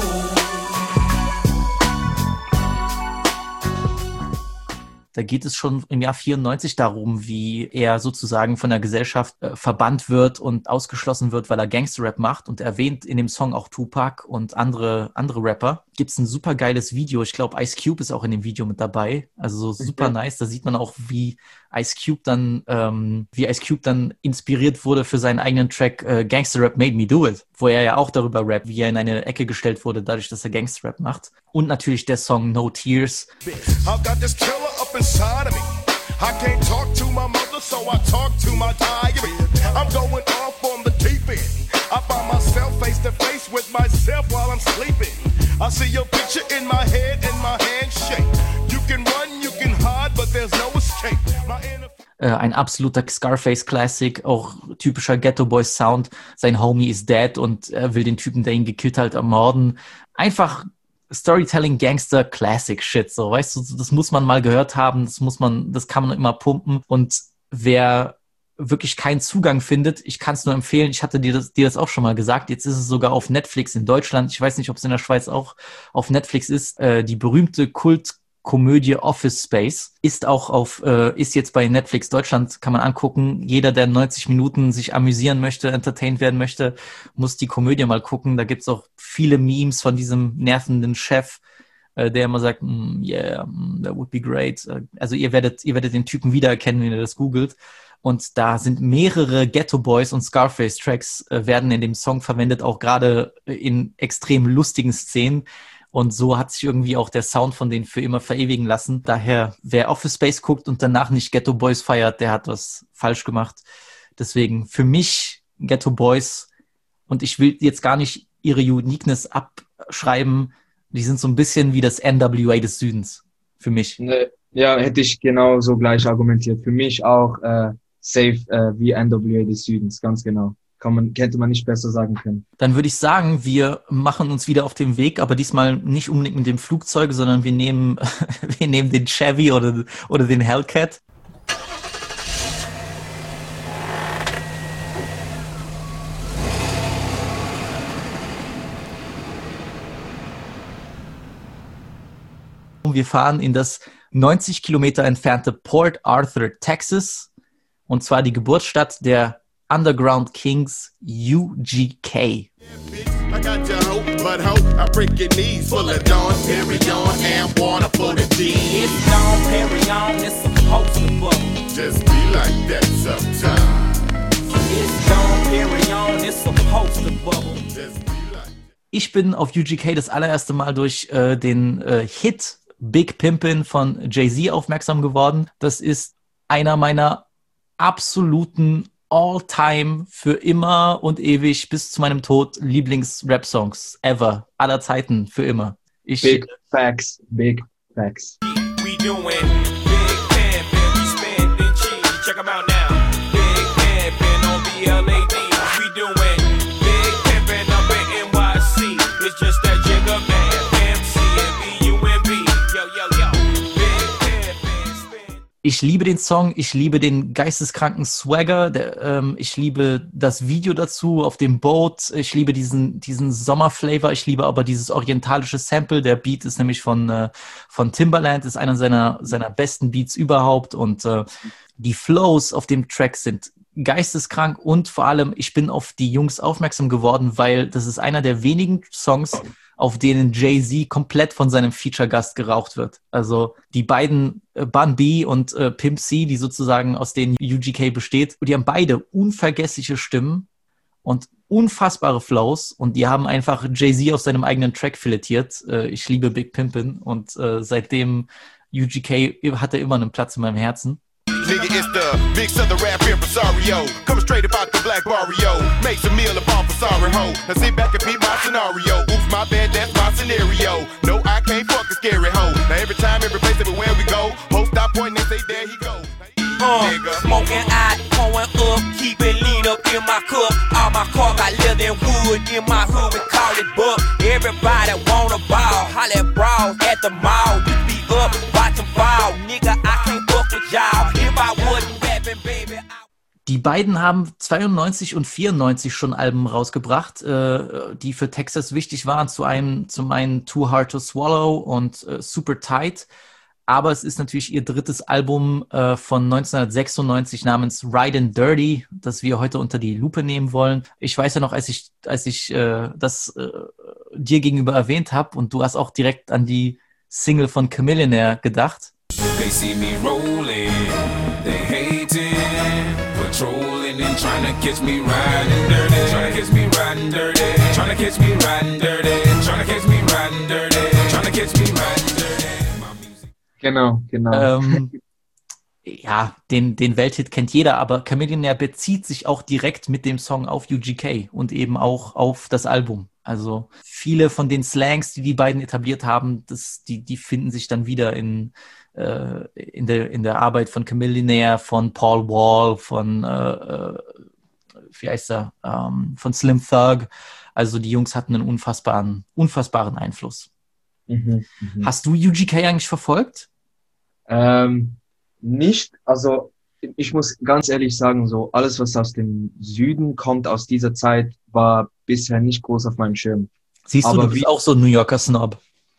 Da geht es schon im Jahr vierundneunzig darum, wie er sozusagen von der Gesellschaft äh, verbannt wird und ausgeschlossen wird, weil er Gangster-Rap macht. Und er erwähnt in dem Song auch Tupac und andere andere Rapper. Gibt es ein super geiles Video. Ich glaube, Ice Cube ist auch in dem Video mit dabei. Also so super mhm. nice. Da sieht man auch, wie Ice Cube dann, ähm, wie Ice Cube dann inspiriert wurde für seinen eigenen Track äh, Gangster-Rap Made Me Do It, wo er ja auch darüber rappt, wie er in eine Ecke gestellt wurde, dadurch, dass er Gangster-Rap macht. Und natürlich der Song No Tears. I've got this killer up inside of me. I can't talk to my mother, so I talk to my diary. I'm going off on the deep end. I find myself face to face with myself while I'm sleeping. I see your picture in my head and my hand shake. You can run, you can hide, but there's no escape. My inner Äh, ein absoluter Scarface-Classic, auch typischer Ghetto-Boys-Sound. Sein Homie ist dead und er will den Typen, der ihn gekillt hat, ermorden. Einfach Storytelling, Gangster, Classic Shit, so, weißt du, das muss man mal gehört haben, das muss man, das kann man immer pumpen und wer wirklich keinen Zugang findet, ich kann es nur empfehlen, ich hatte dir das, dir das auch schon mal gesagt, jetzt ist es sogar auf Netflix in Deutschland, ich weiß nicht, ob es in der Schweiz auch auf Netflix ist, äh, die berühmte Kultkomödie Office Space ist auch auf, äh, ist jetzt bei Netflix Deutschland, kann man angucken, jeder, der neunzig Minuten sich amüsieren möchte, entertained werden möchte, muss die Komödie mal gucken, da gibt's auch viele Memes von diesem nervenden Chef, äh, der immer sagt, mm, yeah, mm, that would be great, also ihr werdet, ihr werdet den Typen wiedererkennen, wenn ihr das googelt. Und da sind mehrere Geto Boys und Scarface Tracks äh, werden in dem Song verwendet, auch gerade in extrem lustigen Szenen. Und so hat sich irgendwie auch der Sound von denen für immer verewigen lassen. Daher, wer Office Space guckt und danach nicht Geto Boys feiert, der hat was falsch gemacht. Deswegen für mich Geto Boys, und ich will jetzt gar nicht ihre Uniqueness abschreiben, die sind so ein bisschen wie das N W A des Südens. Für mich. Ja, hätte ich genauso gleich argumentiert. Für mich auch äh, safe äh, wie N W A des Südens, ganz genau. Kann man, hätte man nicht besser sagen können. Dann würde ich sagen, wir machen uns wieder auf den Weg, aber diesmal nicht unbedingt mit dem Flugzeug, sondern wir nehmen, wir nehmen den Chevy oder, oder den Hellcat. Wir fahren in das neunzig Kilometer entfernte Port Arthur, Texas, und zwar die Geburtsstadt der Underground Kings U G K. I got your hope, but hope I break your knees. Full of Dawn, Perry on, and water for the D. It's Dawn Perignon, it's supposed to bubble. Just be like that sometimes. It's Dawn Perignon, it's supposed to bubble. Just be like. Ich bin auf U G K das allererste Mal durch äh, den äh, Hit Big Pimpin' von Jay-Z aufmerksam geworden. Das ist einer meiner absoluten All-Time, für immer und ewig bis zu meinem Tod Lieblings-Rap-Songs ever, aller Zeiten, für immer. Ich, Big Facts, Big Facts. We doing big pimpin', we spending cheese. Check 'em out now. Big pimpin' on B L A D. We doing big pimpin' up in N Y C. It's just that Jigga man, M C and B U M B. Yo, yo, yo. Big pimpin', spin. ich liebe den Song, ich liebe den geisteskranken Swagger, der, ähm, ich liebe das Video dazu auf dem Boat, ich liebe diesen, diesen Sommerflavor, ich liebe aber dieses orientalische Sample. Der Beat ist nämlich von, äh, von Timbaland, ist einer seiner, seiner besten Beats überhaupt und äh, die Flows auf dem Track sind geisteskrank und vor allem, ich bin auf die Jungs aufmerksam geworden, weil das ist einer der wenigen Songs, auf denen Jay-Z komplett von seinem Feature-Gast geraucht wird. Also die beiden äh, Bun B und äh, Pimp C, die sozusagen aus denen U G K besteht, die haben beide unvergessliche Stimmen und unfassbare Flows und die haben einfach Jay-Z auf seinem eigenen Track filetiert. Äh, ich liebe Big Pimpin' und äh, seitdem U G K hat er immer einen Platz in meinem Herzen. Nigga, it's the big southern rap impresario. Coming straight about the black barrio. Makes a meal upon for sorry ho. Now sit back and beat my scenario. Oops, my bad, that's my scenario. No, I can't fuck a scary hoe. Now every time, every place, everywhere we go, ho stop pointing and say, there he goes. Uh, smoking out, pouring up, keep it lean up in my cup. All my car got leather and wood in my hood, we call it buck. Everybody wanna ball, holla at bras at the mall. We be up, watch them fall, nigga, I can't fuck with y'all. If I wasn't rapping, baby, I... Die beiden haben zweiundneunzig und vierundneunzig schon Alben rausgebracht, äh, die für Texas wichtig waren. Zu einem, zum einen Too Hard to Swallow und äh, Super Tight. Aber es ist natürlich ihr drittes Album äh, von neunzehnhundertsechsundneunzig namens Ridin' Dirty, das wir heute unter die Lupe nehmen wollen. Ich weiß ja noch, als ich, als ich äh, das äh, dir gegenüber erwähnt habe und du hast auch direkt an die Single von Chamillionaire gedacht. They see me rolling, they hating, patrolling and trying to catch me riding dirty, trying to catch me riding dirty, trying to catch me riding dirty, trying to catch me riding dirty, trying to catch me riding dirty. Genau, genau. Ähm, ja, den, den Welthit kennt jeder, aber Chamillionaire bezieht sich auch direkt mit dem Song auf U G K und eben auch auf das Album. Also viele von den Slangs, die die beiden etabliert haben, das, die, die finden sich dann wieder in, äh, in, der, in der Arbeit von Chamillionaire, von Paul Wall, von, äh, wie heißt er, ähm, von Slim Thug. Also die Jungs hatten einen unfassbaren, unfassbaren Einfluss. Mhm, mhm. Hast du U G K eigentlich verfolgt? Ähm, nicht, also ich muss ganz ehrlich sagen, so alles, was aus dem Süden kommt, aus dieser Zeit, war bisher nicht groß auf meinem Schirm. Siehst du, Aber du bist wie, auch so ein New Yorker Snob.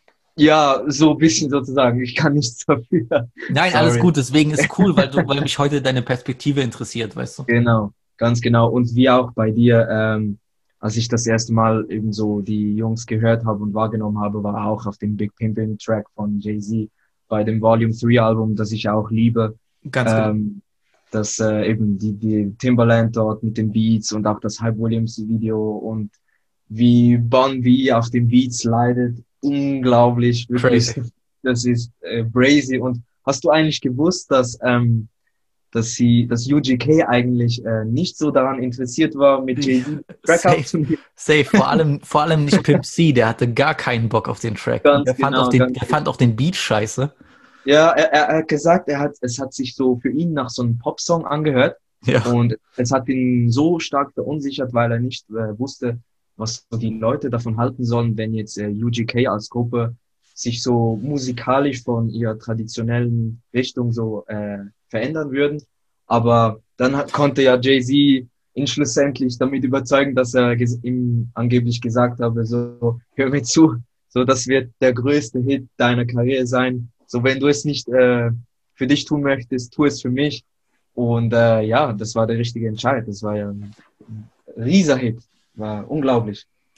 Ja, so ein bisschen sozusagen. Ich kann nichts dafür. Nein, Sorry. alles gut, deswegen ist cool, weil, du, weil mich heute deine Perspektive interessiert, weißt du? Genau, ganz genau. Und wie auch bei dir, ähm, als ich das erste Mal eben so die Jungs gehört habe und wahrgenommen habe, war auch auf dem Big Pimpin' Track von Jay-Z bei dem Volume drei Album, das ich auch liebe. Ganz genau. Ähm, dass äh, eben die, die Timbaland dort mit den Beats und auch das Hype Williams Video und wie Bun B auf den Beats leidet, unglaublich. Wirklich. Crazy. Das ist äh, crazy. Und hast du eigentlich gewusst, dass ähm, dass sie, dass U G K eigentlich äh, nicht so daran interessiert war, mit Jay-Z Track Safe, aufzunehmen? safe. Vor allem, vor allem nicht Pimp C, der hatte gar keinen Bock auf den Track. Ganz der, fand genau, auch den, ganz der fand auch den Beat scheiße. Ja, er, er hat gesagt, er hat, es hat sich so für ihn nach so einem Popsong angehört. Ja. Und es hat ihn so stark verunsichert, weil er nicht äh, wusste, was so die Leute davon halten sollen, wenn jetzt äh, U G K als Gruppe sich so musikalisch von ihrer traditionellen Richtung so äh, verändern würden. Aber dann hat, konnte ja Jay-Z ihn schlussendlich damit überzeugen, dass er ges- ihm angeblich gesagt habe, so, hör mir zu, so, das wird der größte Hit deiner Karriere sein. So, wenn du es nicht äh, für dich tun möchtest, tu es für mich. Und äh, ja, das war der richtige Entscheid. Das war ja ein rieser Hit. War unglaublich.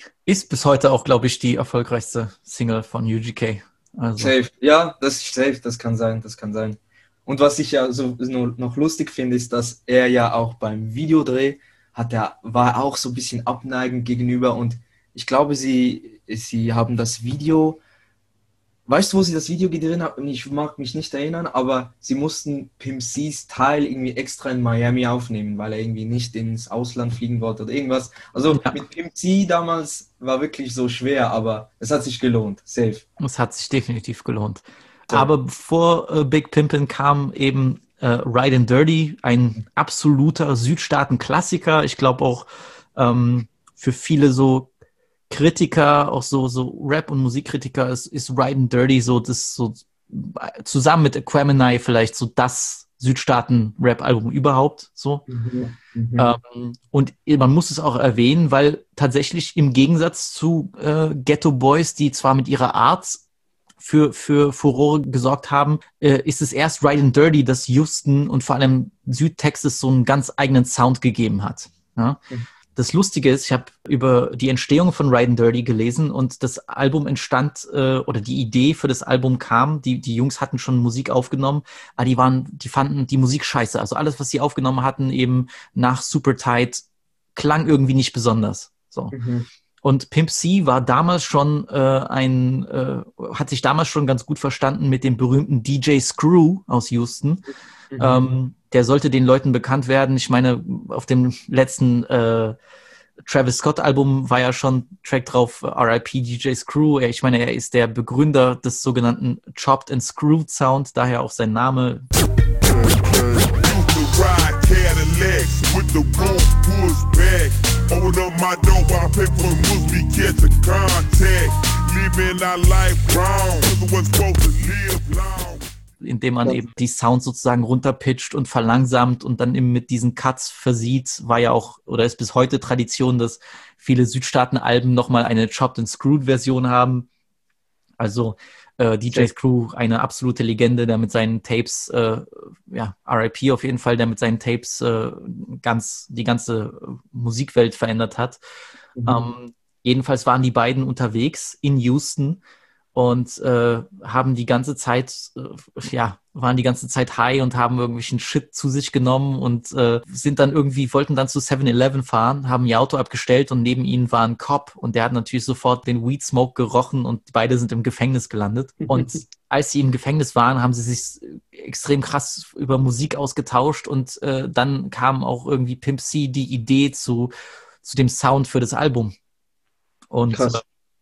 Ist bis heute auch, glaube ich, die erfolgreichste Single von U G K. Also. Safe. Ja, das ist safe, das kann sein, das kann sein. Und was ich ja so noch lustig finde, ist, dass er ja auch beim Videodreh hat er, war auch so ein bisschen abneigend gegenüber und ich glaube, sie, sie haben das Video, weißt du, wo sie das Video gedreht haben? Ich mag mich nicht erinnern, aber sie mussten Pimp C's Teil irgendwie extra in Miami aufnehmen, weil er irgendwie nicht ins Ausland fliegen wollte oder irgendwas. Also ja. Mit Pimp C damals war wirklich so schwer, aber es hat sich gelohnt, safe. Es hat sich definitiv gelohnt. Ja. Aber bevor äh, Big Pimpin' kam eben äh, Ride and Dirty, ein absoluter Südstaaten-Klassiker. Ich glaube auch ähm, für viele so Kritiker, auch so, so Rap- und Musikkritiker, ist, ist Ride and Dirty so, das so zusammen mit Aquemini vielleicht so das Südstaaten-Rap-Album überhaupt. So. Mhm. Mhm. Ähm, und man muss es auch erwähnen, weil tatsächlich im Gegensatz zu äh, Ghetto Boys, die zwar mit ihrer Art für, für Furore gesorgt haben, äh, ist es erst Ride and Dirty, das Houston und vor allem Südtexas so einen ganz eigenen Sound gegeben hat. Ja? Mhm. Das Lustige ist, ich habe über die Entstehung von Ride and Dirty gelesen und das Album entstand, äh, oder die Idee für das Album kam, die, die Jungs hatten schon Musik aufgenommen, aber die waren, die fanden die Musik scheiße. Also alles, was sie aufgenommen hatten, eben nach Super Tight, klang irgendwie nicht besonders. So. Mhm. Und Pimp C war damals schon äh, ein, äh, hat sich damals schon ganz gut verstanden mit dem berühmten D J Screw aus Houston. Mhm. Ähm, der sollte den Leuten bekannt werden. Ich meine, auf dem letzten äh, Travis Scott-Album war ja schon Track drauf, R I P D J Screw. Ich meine, er ist der Begründer des sogenannten Chopped and Screwed Sound, daher auch sein Name. Indem man eben die Sounds sozusagen runterpitcht und verlangsamt und dann eben mit diesen Cuts versieht, war ja auch, oder ist bis heute Tradition, dass viele Südstaaten-Alben nochmal eine Chopped and Screwed-Version haben. Also äh, D J Screw, eine absolute Legende, der mit seinen Tapes, äh, ja, R I P auf jeden Fall, der mit seinen Tapes äh, ganz die ganze Musikwelt verändert hat. Mhm. Ähm, jedenfalls waren die beiden unterwegs in Houston und äh, haben die ganze Zeit, äh, ja, waren die ganze Zeit high und haben irgendwelchen Shit zu sich genommen und äh, sind dann irgendwie, wollten dann zu seven eleven fahren, haben ihr Auto abgestellt und neben ihnen war ein Cop und der hat natürlich sofort den Weed Smoke gerochen und beide sind im Gefängnis gelandet. Und als sie im Gefängnis waren, haben sie sich extrem krass über Musik ausgetauscht und äh, dann kam auch irgendwie Pimp C die Idee zu, zu dem Sound für das Album. Und krass.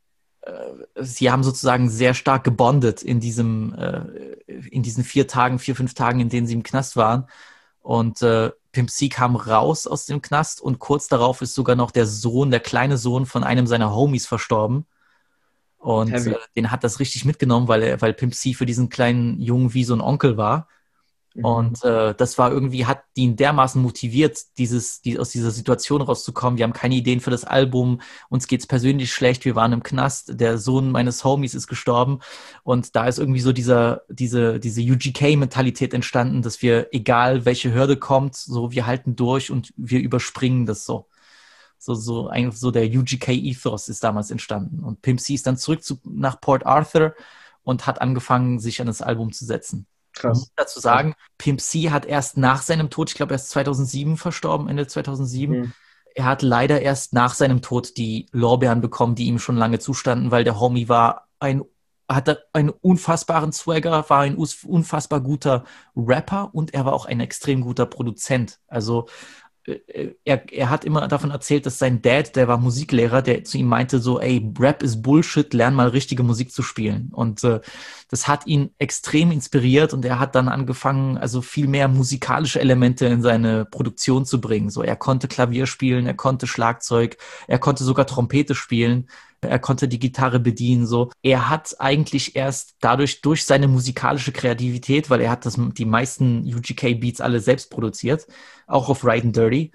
Sie haben sozusagen sehr stark gebondet in diesem, äh, in diesen vier Tagen, vier, fünf Tagen, in denen sie im Knast waren. Und äh, Pimp C kam raus aus dem Knast und kurz darauf ist sogar noch der Sohn, der kleine Sohn von einem seiner Homies verstorben. Und äh, den hat das richtig mitgenommen, weil er, weil Pimp C für diesen kleinen Jungen wie so ein Onkel war. Mhm. Und äh, das war irgendwie, hat ihn dermaßen motiviert, dieses, die, aus dieser Situation rauszukommen. Wir haben keine Ideen für das Album, uns geht's persönlich schlecht, wir waren im Knast, der Sohn meines Homies ist gestorben und da ist irgendwie so dieser, diese, diese U G K-Mentalität entstanden, dass wir, egal welche Hürde kommt, so wir halten durch und wir überspringen das so. So, so, ein, so der U G K-Ethos ist damals entstanden. Und Pimp C ist dann zurück zu, nach Port Arthur und hat angefangen, sich an das Album zu setzen. Krass. Ich muss dazu sagen, Pimp C hat erst nach seinem Tod, ich glaube erst zweitausendsieben verstorben, Ende zweitausendsieben. Mhm. Er hat leider erst nach seinem Tod die Lorbeeren bekommen, die ihm schon lange zustanden, weil der Homie war ein, hatte einen unfassbaren Swagger, war ein unfassbar guter Rapper und er war auch ein extrem guter Produzent. Also Er, er hat immer davon erzählt, dass sein Dad, der war Musiklehrer, der zu ihm meinte so, ey, Rap ist Bullshit, lern mal richtige Musik zu spielen. Und äh, das hat ihn extrem inspiriert und er hat dann angefangen, also viel mehr musikalische Elemente in seine Produktion zu bringen. So, er konnte Klavier spielen, er konnte Schlagzeug, er konnte sogar Trompete spielen. Er konnte die Gitarre bedienen, so. Er hat eigentlich erst dadurch, durch seine musikalische Kreativität, weil er hat das, die meisten U G K-Beats alle selbst produziert, auch auf Ride and Dirty,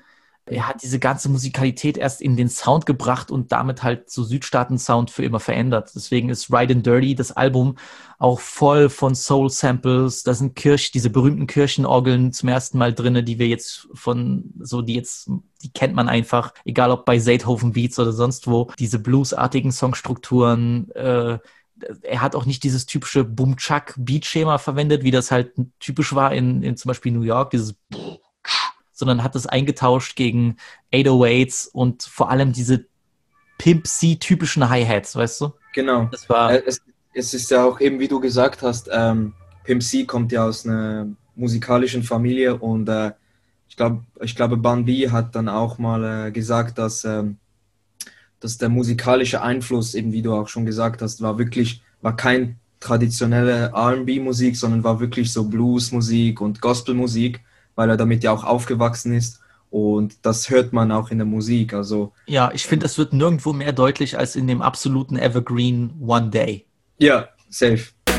er hat diese ganze Musikalität erst in den Sound gebracht und damit halt so Südstaaten-Sound für immer verändert. Deswegen ist Ride and Dirty, das Album, auch voll von Soul-Samples. Da sind Kirch, diese berühmten Kirchenorgeln zum ersten Mal drinne, die wir jetzt von, so die jetzt, die kennt man einfach, egal ob bei Zaythoven Beats oder sonst wo. Diese bluesartigen Songstrukturen, äh, er hat auch nicht dieses typische Boom-Chuck-Beat-Schema verwendet, wie das halt typisch war in, in zum Beispiel New York, dieses sondern hat es eingetauscht gegen acht null achts und vor allem diese Pimp-C-typischen Hi-Hats, weißt du? Genau. Das war äh, es, es ist ja auch eben, wie du gesagt hast, ähm, Pimp C kommt ja aus einer musikalischen Familie und äh, ich glaube, ich glaube, Bun B hat dann auch mal äh, gesagt, dass, ähm, dass der musikalische Einfluss, eben wie du auch schon gesagt hast, war wirklich, war kein traditionelle R and B-Musik, sondern war wirklich so Blues-Musik und Gospel-Musik, weil er damit ja auch aufgewachsen ist und das hört man auch in der Musik. Also ja, ich finde, das wird nirgendwo mehr deutlich als in dem absoluten Evergreen One Day. Ja, safe.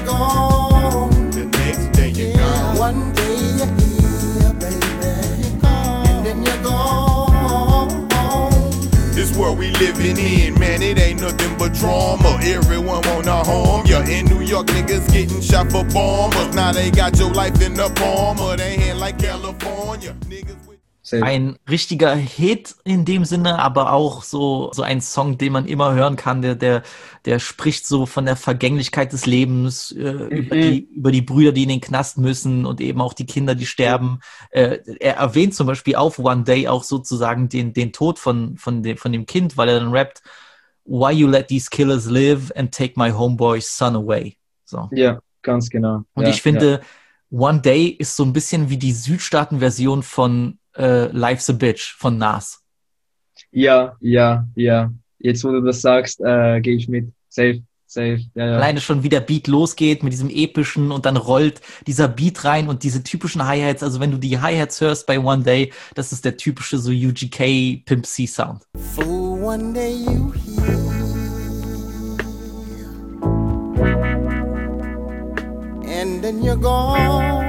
This world we living in, man, it ain't nothing but drama. Everyone wanna harm ya. In New York, niggas getting shot for bombers. Now they got your life in the palm of their hand like California. Niggas with Ein richtiger Hit in dem Sinne, aber auch so, so ein Song, den man immer hören kann, der, der, der spricht so von der Vergänglichkeit des Lebens, äh, mhm. über die, über die Brüder, die in den Knast müssen und eben auch die Kinder, die sterben. Äh, er erwähnt zum Beispiel auf One Day auch sozusagen den, den Tod von, von dem, von dem Kind, weil er dann rappt, why you let these killers live and take my homeboy's son away. So. Ja, ganz genau. Und ja, ich finde, ja. One Day ist so ein bisschen wie die Südstaaten-Version von Uh, Life's a Bitch von Nas. Ja, ja, ja. Jetzt, wo du das sagst, äh, gehe ich mit. Safe, safe. Ja, ja. Alleine schon, wie der Beat losgeht mit diesem epischen und dann rollt dieser Beat rein und diese typischen Hi-Hats. Also wenn du die Hi-Hats hörst bei One Day, das ist der typische so U G K Pimp C Sound. For one day you hear and then you're gone.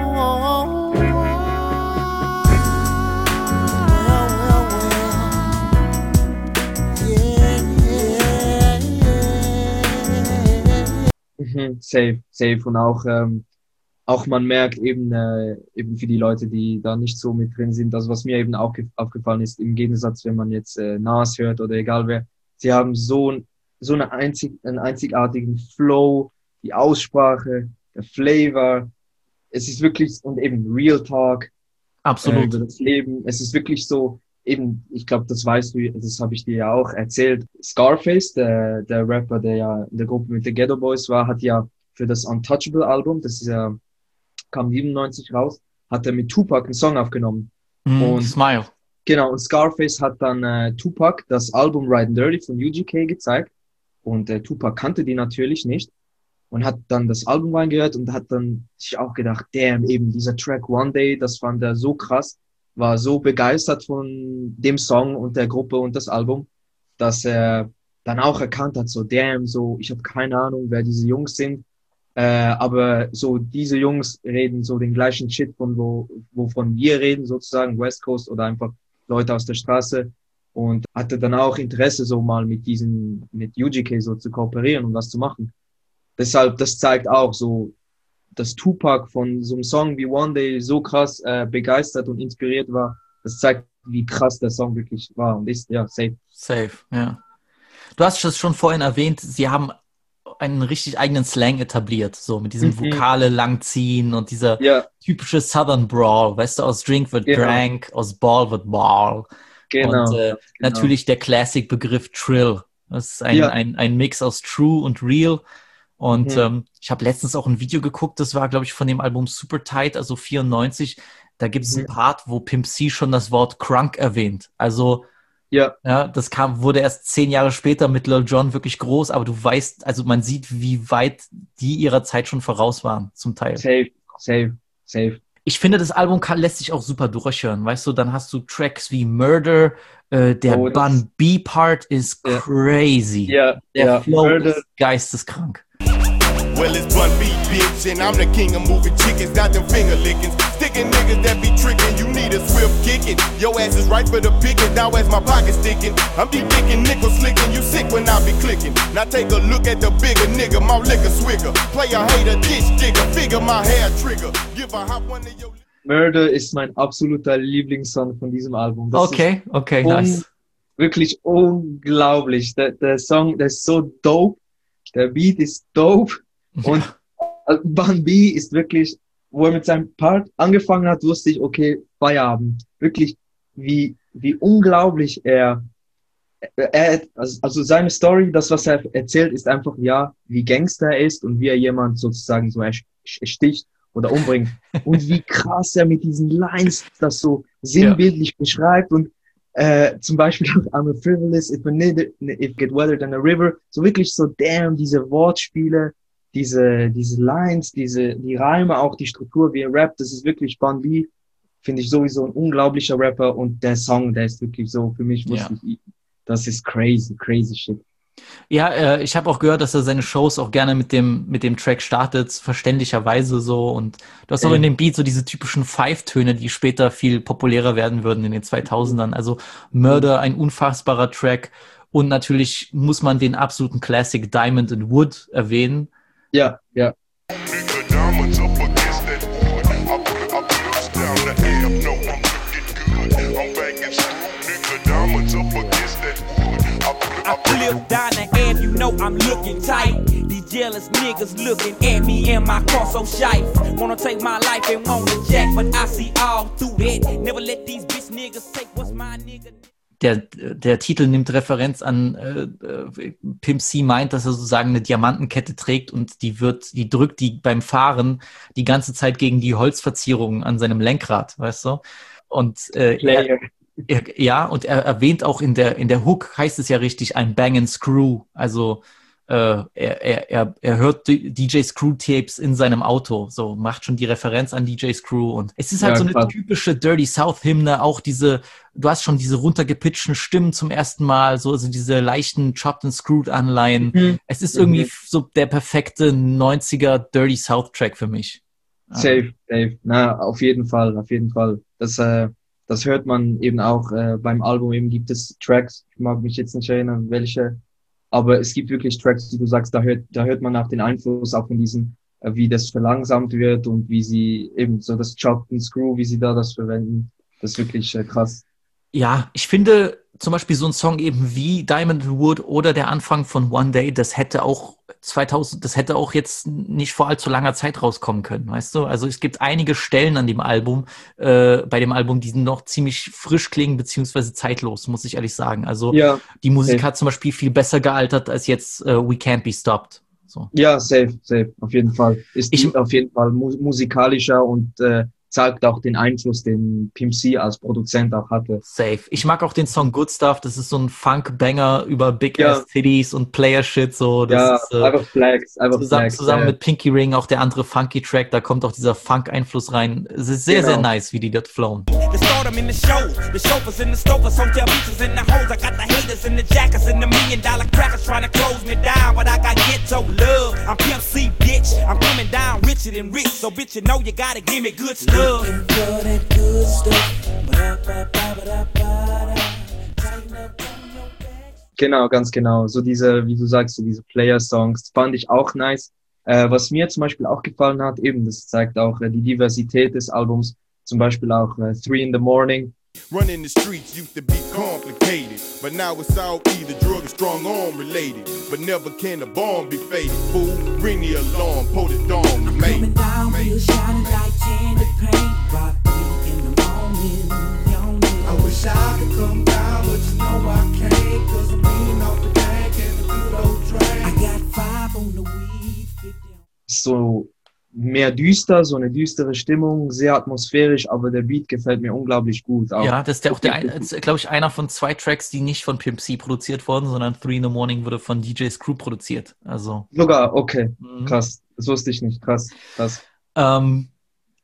Safe, safe. Und auch, ähm, auch man merkt eben, äh, eben für die Leute, die da nicht so mit drin sind, also was mir eben auch aufgefallen ist, im Gegensatz, wenn man jetzt äh, Nas hört oder egal wer, sie haben so, so eine einzig, einen einzigartigen Flow, die Aussprache, der Flavor. Es ist wirklich, und eben Real Talk. Absolut. Äh, über das Leben. Es ist wirklich so, eben, ich glaube, das weißt du, das habe ich dir ja auch erzählt. Scarface, der, der Rapper, der ja in der Gruppe mit den Ghetto Boys war, hat ja für das Untouchable-Album, das ist ja, kam siebenundneunzig raus, hat er mit Tupac einen Song aufgenommen. Mm, und Smile. Genau, und Scarface hat dann äh, Tupac das Album Ride and Dirty von U G K gezeigt. Und äh, Tupac kannte die natürlich nicht. Und hat dann das Album reingehört und hat dann sich auch gedacht, damn, eben dieser Track One Day, das fand er so krass. War so begeistert von dem Song und der Gruppe und das Album, dass er dann auch erkannt hat, so damn, so ich habe keine Ahnung, wer diese Jungs sind, äh, aber so diese Jungs reden so den gleichen Shit, von wo wovon wir reden, sozusagen West Coast oder einfach Leute aus der Straße, und hatte dann auch Interesse, so mal mit diesen, mit U G K so zu kooperieren und was zu machen. Deshalb, das zeigt auch so, dass Tupac von so einem Song wie One Day so krass äh, begeistert und inspiriert war. Das zeigt, wie krass der Song wirklich war und ist. Ja, safe. Safe, ja. Du hast es schon vorhin erwähnt, sie haben einen richtig eigenen Slang etabliert, so mit diesem Mhm. Vokale langziehen und dieser Ja, typische Southern Brawl, weißt du, aus Drink wird Genau. Drank, aus Ball wird Ball. genau. Und äh, genau. natürlich der Classic-Begriff Trill. Das ist ein, Ja. ein, ein Mix aus True und Real. Und Mhm. ähm, ich habe letztens auch ein Video geguckt, das war, glaube ich, von dem Album Super Tight, also vierundneunzig. Da gibt es Mhm. einen Part, wo Pimp C schon das Wort Crunk erwähnt. Also Ja, ja, das kam, wurde erst zehn Jahre später mit Lil Jon wirklich groß, aber du weißt, also man sieht, wie weit die ihrer Zeit schon voraus waren, zum Teil. safe, safe, safe. Ich finde, das Album kann, lässt sich auch super durchhören, weißt du, dann hast du Tracks wie Murder, äh, der Oh, das- Bun B-Part ist Ja. crazy. Ja, Der ja. Flow Murder, ist geisteskrank. Well, it's Bun B, bitch, and I'm the king of moving chickens, not them finger lickings. Stick kicking niggas that be tricking. You need a swift kicking. Your ass is right for the picking. Now as my pocket sticking, I'm be kicking nickel slicking. You sick when I be clicking. Now take a look at the bigger nigga, my liquor swigger. Player hater, ditch digger, figure my hair trigger. Give a hop one of your. Murder ist mein absoluter Lieblingssong von diesem Album. Das okay, okay, un- nice. Wirklich unglaublich. Der, der Song, der ist so dope. Der Beat ist dope. Und Bun B ist wirklich, wo er mit seinem Part angefangen hat, wusste ich, okay, Feierabend. Wirklich, wie, wie unglaublich er, er also, also seine Story, das, was er erzählt, ist einfach, ja, wie Gangster er ist und wie er jemand sozusagen so ersticht oder umbringt. Und wie krass er mit diesen Lines das so sinnbildlich ja. beschreibt und äh, zum Beispiel I'm a frivolous, if, a nid- if get wetter than a river. So wirklich so, damn, diese Wortspiele, diese, diese Lines, diese, die Reime, auch die Struktur, wie er rappt, das ist wirklich Bun B, finde ich sowieso ein unglaublicher Rapper und der Song, der ist wirklich so, für mich wusste ja. ich, das ist crazy, crazy shit. Ja, äh, ich habe auch gehört, dass er seine Shows auch gerne mit dem mit dem Track startet, verständlicherweise so. Und du hast auch in dem Beat so diese typischen Five-Töne, die später viel populärer werden würden in den zweitausendern. Also Murder, ein unfassbarer Track. Und natürlich muss man den absoluten Classic Diamond and Wood erwähnen. Ja, ja. I flip down the Ave, you know I'm looking tight. These jealous niggas looking at me and my car so shy. Wanna take my life and wanna jack, but I see all through that. Never let these bitch niggas take what's my nigga. Der, der Titel nimmt Referenz an, äh, äh, Pimp C meint, dass er sozusagen eine Diamantenkette trägt und die wird, die drückt die beim Fahren die ganze Zeit gegen die Holzverzierungen an seinem Lenkrad, weißt du? Und äh, er, er, ja, und er erwähnt auch in der in der Hook, heißt es ja richtig, ein Bang and Screw, also äh, er, er, er, er hört D J Screw-Tapes in seinem Auto, so macht schon die Referenz an D J Screw und es ist halt ja, so eine krass. Typische Dirty South-Hymne, auch diese, du hast schon diese runtergepitchten Stimmen zum ersten Mal, so also diese leichten Chopped and Screwed-Anleihen. Mhm. Es ist irgendwie mhm. so der perfekte neunziger Dirty South-Track für mich. Safe, safe. Na, auf jeden Fall, auf jeden Fall. Das, äh, das hört man eben auch äh, beim Album, eben gibt es Tracks, ich mag mich jetzt nicht erinnern, welche, aber es gibt wirklich Tracks, die du sagst, da hört, da hört man auch den Einfluss auch von diesen, äh, wie das verlangsamt wird und wie sie eben so das Chopped and Screw, wie sie da das verwenden. Das ist wirklich äh, krass. Ja, ich finde zum Beispiel so ein Song eben wie Diamond and Wood oder der Anfang von One Day, das hätte auch zweitausend, das hätte auch jetzt nicht vor allzu langer Zeit rauskommen können, weißt du? Also es gibt einige Stellen an dem Album, äh, bei dem Album, die noch ziemlich frisch klingen, beziehungsweise zeitlos, muss ich ehrlich sagen. Also ja, die Musik safe. Hat zum Beispiel viel besser gealtert als jetzt äh, We Can't Be Stopped. So. Ja, safe, safe, auf jeden Fall. Ist ich, auf jeden Fall mu- musikalischer und äh, zeigt auch den Einfluss, den Pimp C als Produzent auch hatte. Safe. Ich mag auch den Song Good Stuff. Das ist so ein Funk-Banger über Big-Ass-Titties ja. und Player-Shit. So. Das ja, ist, äh, einfach Flags. Einfach zusammen Flags, zusammen ja. mit Pinky Ring, auch der andere Funky-Track, da kommt auch dieser Funk-Einfluss rein. Es ist sehr, genau. sehr nice, wie die dort flowen. The stardom in the shows, the chauffeurs in the stokers, hotel beaches in the hoes. I got the haters in the jackets and the million dollar crackers trying to close me down, but I got ghetto love. I'm Pimp C, bitch. I'm coming down richer than rich, so bitch, you know you gotta give me good stuff. That good stuff. Genau, ganz genau. So diese, wie du sagst, so diese Player-Songs fand ich auch nice. Äh, was mir zum Beispiel auch gefallen hat, eben, das zeigt auch äh, die Diversität des Albums. Zum Beispiel auch äh, Three in the Morning. Running the streets used to be complicated, but now it's all either drug or strong arm related. But never can a bomb be faded. Fool, ring the alarm, pull the dawn, we made it. Coming down, wheels shining like candy paint. Rock me in the morning, yawning. I wish I could come down, but you know I can't, cause I'm leaning off the bank and the good old drink. I got five on the weed, fifty on... So mehr düster, so eine düstere Stimmung, sehr atmosphärisch, aber der Beat gefällt mir unglaublich gut. Auch. Ja, das ist der, auch der, glaube ich, einer von zwei Tracks, die nicht von Pimp C produziert wurden, sondern Three in the Morning wurde von D J Screw produziert. Also sogar, okay, mhm. krass. Das wusste ich nicht, krass, krass. Ähm,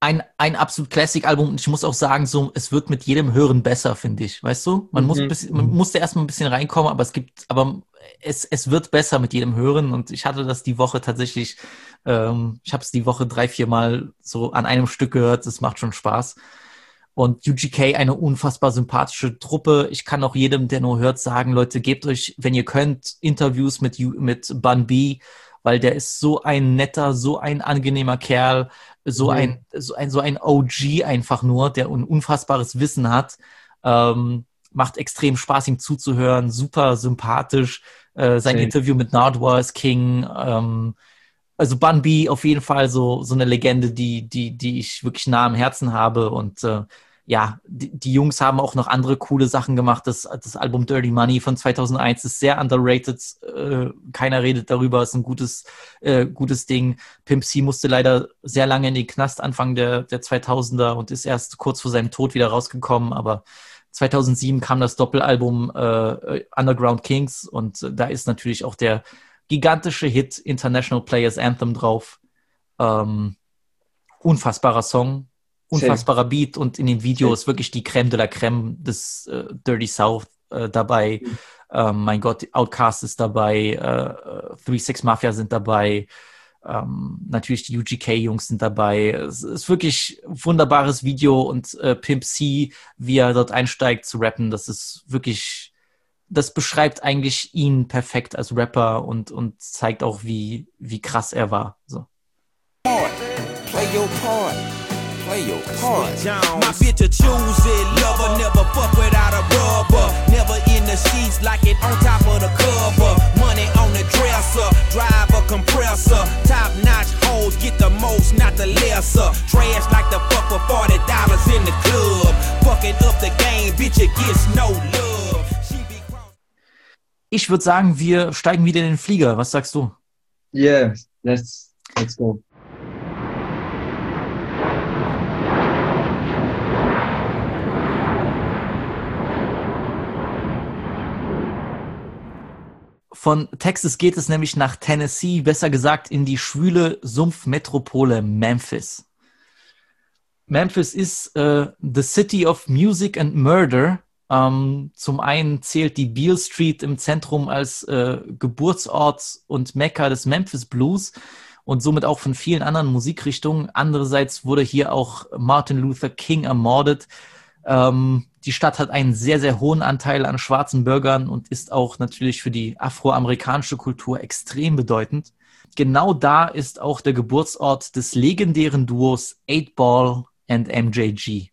Ein, ein absolut Classic-Album und ich muss auch sagen, so, es wird mit jedem Hören besser, finde ich. Weißt du? Man, mhm. muss ein bisschen, man musste erstmal ein bisschen reinkommen, aber es gibt, aber es, es wird besser mit jedem Hören und ich hatte das die Woche tatsächlich, ähm, ich habe es die Woche drei, vier Mal so an einem Stück gehört, das macht schon Spaß. Und U G K, eine unfassbar sympathische Truppe. Ich kann auch jedem, der nur hört, sagen, Leute, gebt euch, wenn ihr könnt, Interviews mit, mit Bun B, weil der ist so ein netter, so ein angenehmer Kerl, so mhm. ein so ein so ein O G einfach nur, der ein unfassbares Wissen hat, ähm, macht extrem Spaß, ihm zuzuhören, super sympathisch, äh, sein okay. Interview mit Nardwuar ist King, ähm, also Bun B auf jeden Fall so so eine Legende, die die die ich wirklich nah am Herzen habe und äh, ja, die, die Jungs haben auch noch andere coole Sachen gemacht. Das, das Album Dirty Money von zweitausendeins ist sehr underrated. Äh, keiner redet darüber. Ist ein gutes, äh, gutes Ding. Pimp C musste leider sehr lange in den Knast Anfang der, der zweitausender und ist erst kurz vor seinem Tod wieder rausgekommen. Aber zweitausendsieben kam das Doppelalbum äh, Underground Kings und äh, da ist natürlich auch der gigantische Hit International Players Anthem drauf. Ähm, unfassbarer Song. Unfassbarer Beat und in dem Video Safe. Ist wirklich die Crème de la Crème des äh, Dirty South äh, dabei. Mhm. Ähm, mein Gott, Outkast ist dabei, äh, Three Six Mafia sind dabei, ähm, natürlich die U G K-Jungs sind dabei. Es ist wirklich ein wunderbares Video und äh, Pimp C, wie er dort einsteigt zu rappen, das ist wirklich, das beschreibt eigentlich ihn perfekt als Rapper und, und zeigt auch, wie, wie krass er war. So. Play your part. Play your part. My bitch a choose it, lover, never fuck without a rubber. Never in the sheets like it on top of the cover. Money on the dresser, drive a compressor. Top notch hoes get the most, not the lesser. Trash like the fuck for forty dollars in the club. Fucking up the game, bitch, it gets no love. Ich würde sagen, wir steigen wieder in den Flieger. Was sagst du? Yeah, let's, let's go. Von Texas geht es nämlich nach Tennessee, besser gesagt in die schwüle Sumpfmetropole Memphis. Memphis ist äh, the city of music and murder. Ähm, zum einen zählt die Beale Street im Zentrum als äh, Geburtsort und Mekka des Memphis Blues und somit auch von vielen anderen Musikrichtungen. Andererseits wurde hier auch Martin Luther King ermordet. Ähm, die Stadt hat einen sehr, sehr hohen Anteil an schwarzen Bürgern und ist auch natürlich für die afroamerikanische Kultur extrem bedeutend. Genau da ist auch der Geburtsort des legendären Duos eight Ball and M J G.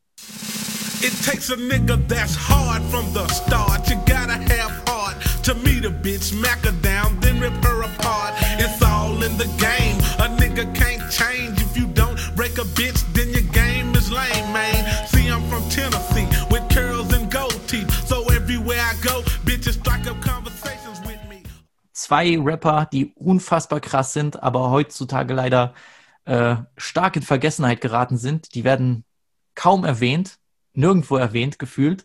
It takes a nigga that's hard from the start. You gotta have heart to meet a bitch, smack her down, then rip her apart. It's all in the game. A nigga can't change if you don't break a bitch, then your game is lame, man. See, I'm from Tennessee with curls and gold teeth. So everywhere I go, bitches strike up conversations with me. Zwei Rapper, die unfassbar krass sind, aber heutzutage leider äh, stark in Vergessenheit geraten sind. Die werden kaum erwähnt. Nirgendwo erwähnt, gefühlt.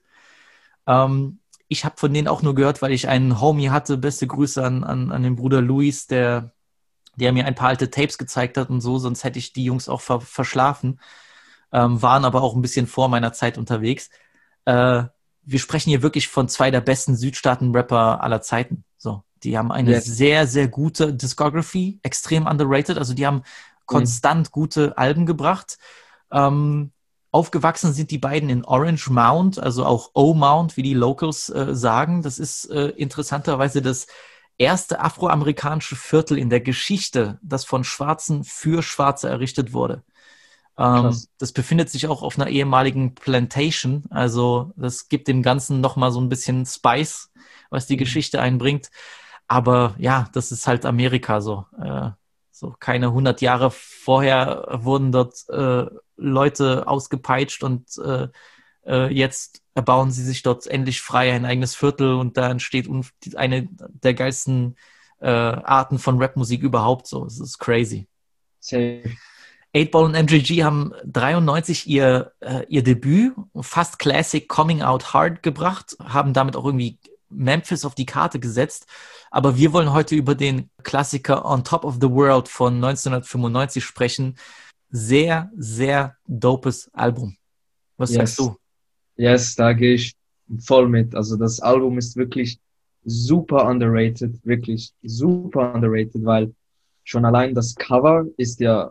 Ähm, ich habe von denen auch nur gehört, weil ich einen Homie hatte. Beste Grüße an, an, an den Bruder Luis, der, der mir ein paar alte Tapes gezeigt hat und so, sonst hätte ich die Jungs auch ver- verschlafen. Ähm, waren aber auch ein bisschen vor meiner Zeit unterwegs. Äh, wir sprechen hier wirklich von zwei der besten Südstaaten-Rapper aller Zeiten. So, die haben eine yes. sehr, sehr gute Discography, extrem underrated. Also die haben konstant mhm. gute Alben gebracht. Ähm, Aufgewachsen sind die beiden in Orange Mound, also auch O-Mount, wie die Locals äh, sagen. Das ist äh, interessanterweise das erste afroamerikanische Viertel in der Geschichte, das von Schwarzen für Schwarze errichtet wurde. Ähm, das befindet sich auch auf einer ehemaligen Plantation. Also das gibt dem Ganzen nochmal so ein bisschen Spice, was die mhm. Geschichte einbringt. Aber ja, das ist halt Amerika so. Äh, so keine hundert Jahre vorher wurden dort äh, Leute ausgepeitscht und äh, äh, jetzt erbauen sie sich dort endlich frei ein eigenes Viertel und da entsteht eine der geilsten äh, Arten von Rapmusik überhaupt. So, es ist crazy. Safe. eight Ball und M J G haben dreiundneunzig ihr, äh, ihr Debüt, fast Classic Coming Out Hard gebracht, haben damit auch irgendwie Memphis auf die Karte gesetzt. Aber wir wollen heute über den Klassiker On Top of the World von neunzehnhundertfünfundneunzig sprechen. sehr, sehr dopes Album. Was Yes. sagst du? Yes, da gehe ich voll mit. Also das Album ist wirklich super underrated, wirklich super underrated, weil schon allein das Cover ist ja,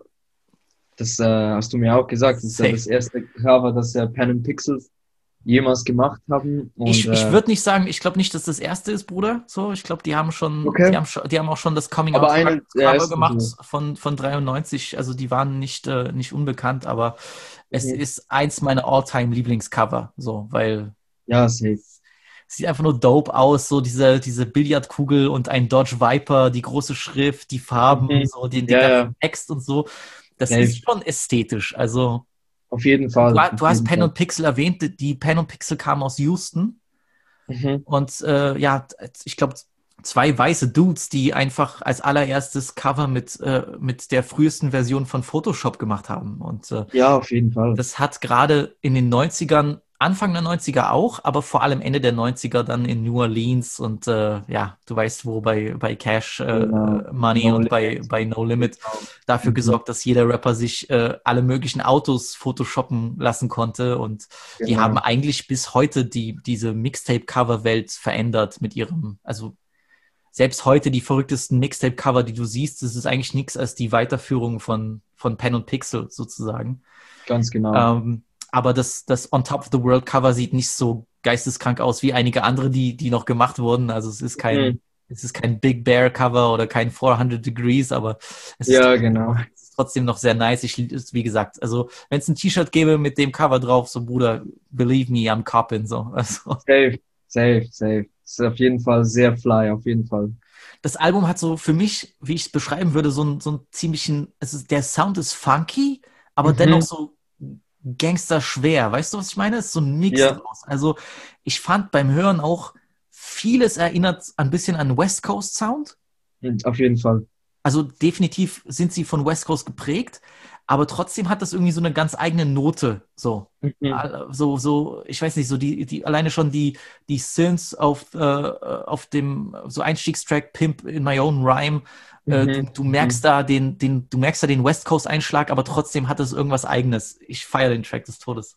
das äh, hast du mir auch gesagt, das ist ja Safe. das erste Cover, das ja Pen and Pixels jemals gemacht haben. Und, Ich, ich äh, würde nicht sagen, ich glaube nicht, dass das erste ist, Bruder. So, ich glaube, die haben schon, Okay. die haben schon, die haben auch schon das Coming Aber Out eine der Cover ersten gemacht so. von, von dreiundneunzig. Also die waren nicht, äh, nicht unbekannt, aber es Mhm. ist eins meiner All-Time-Lieblingscover. So, weil Ja, safe. sieht einfach nur dope aus, so diese, diese Billardkugel und ein Dodge Viper, die große Schrift, die Farben, Mhm. so den, den Ja, ganzen ja. Text und so. Das Safe. ist schon ästhetisch. Also Auf jeden Fall. du, auf du hast jeden Pen Fall. und Pixel erwähnt, die Pen und Pixel kamen aus Houston. Mhm. Und äh, ja, ich glaube, zwei weiße Dudes, die einfach als allererstes Cover mit, äh, mit der frühesten Version von Photoshop gemacht haben. Und äh, Ja, auf jeden Fall. das hat gerade in den neunzigern, Anfang der neunziger auch, aber vor allem Ende der neunziger dann in New Orleans und äh, ja, du weißt wo, bei, bei Cash äh, Genau. Money No und bei, Limit. bei No Limit dafür Mhm. gesorgt, dass jeder Rapper sich äh, alle möglichen Autos photoshoppen lassen konnte und die Genau. haben eigentlich bis heute die, diese Mixtape-Cover-Welt verändert mit ihrem, also selbst heute die verrücktesten Mixtape-Cover, die du siehst, das ist eigentlich nichts als die Weiterführung von, von Pen und Pixel sozusagen. Ganz genau. Ähm, aber das, das On Top of the World Cover sieht nicht so geisteskrank aus wie einige andere, die, die noch gemacht wurden. Also es ist kein, Mhm. es ist kein Big Bear Cover oder kein vierhundert Degrees, aber es ist, Ja, genau. es ist trotzdem noch sehr nice. Ich, wie gesagt, also wenn es ein T-Shirt gäbe mit dem Cover drauf, so Bruder, believe me, I'm copping, so. Also, Safe, safe, safe. Ist auf jeden Fall sehr fly, auf jeden Fall. das Album hat so für mich, wie ich es beschreiben würde, so einen, so einen ziemlichen, es ist, der Sound ist funky, aber Mhm. dennoch so Gangster schwer. Weißt du, was ich meine? Es ist so ein Mix Ja. draus. Also ich fand beim Hören auch, vieles erinnert ein bisschen an West Coast Sound. Mhm, Auf jeden Fall. Also definitiv sind sie von West Coast geprägt, aber trotzdem hat das irgendwie so eine ganz eigene Note. So, Mhm. so, so, ich weiß nicht, so die, die alleine schon die, die Synths auf, äh, auf dem so Einstiegstrack Pimp in My Own Rhyme. Äh, Mhm. du, du merkst da den, den, du merkst da den West Coast Einschlag, aber trotzdem hat es irgendwas Eigenes. Ich feiere den Track des Todes.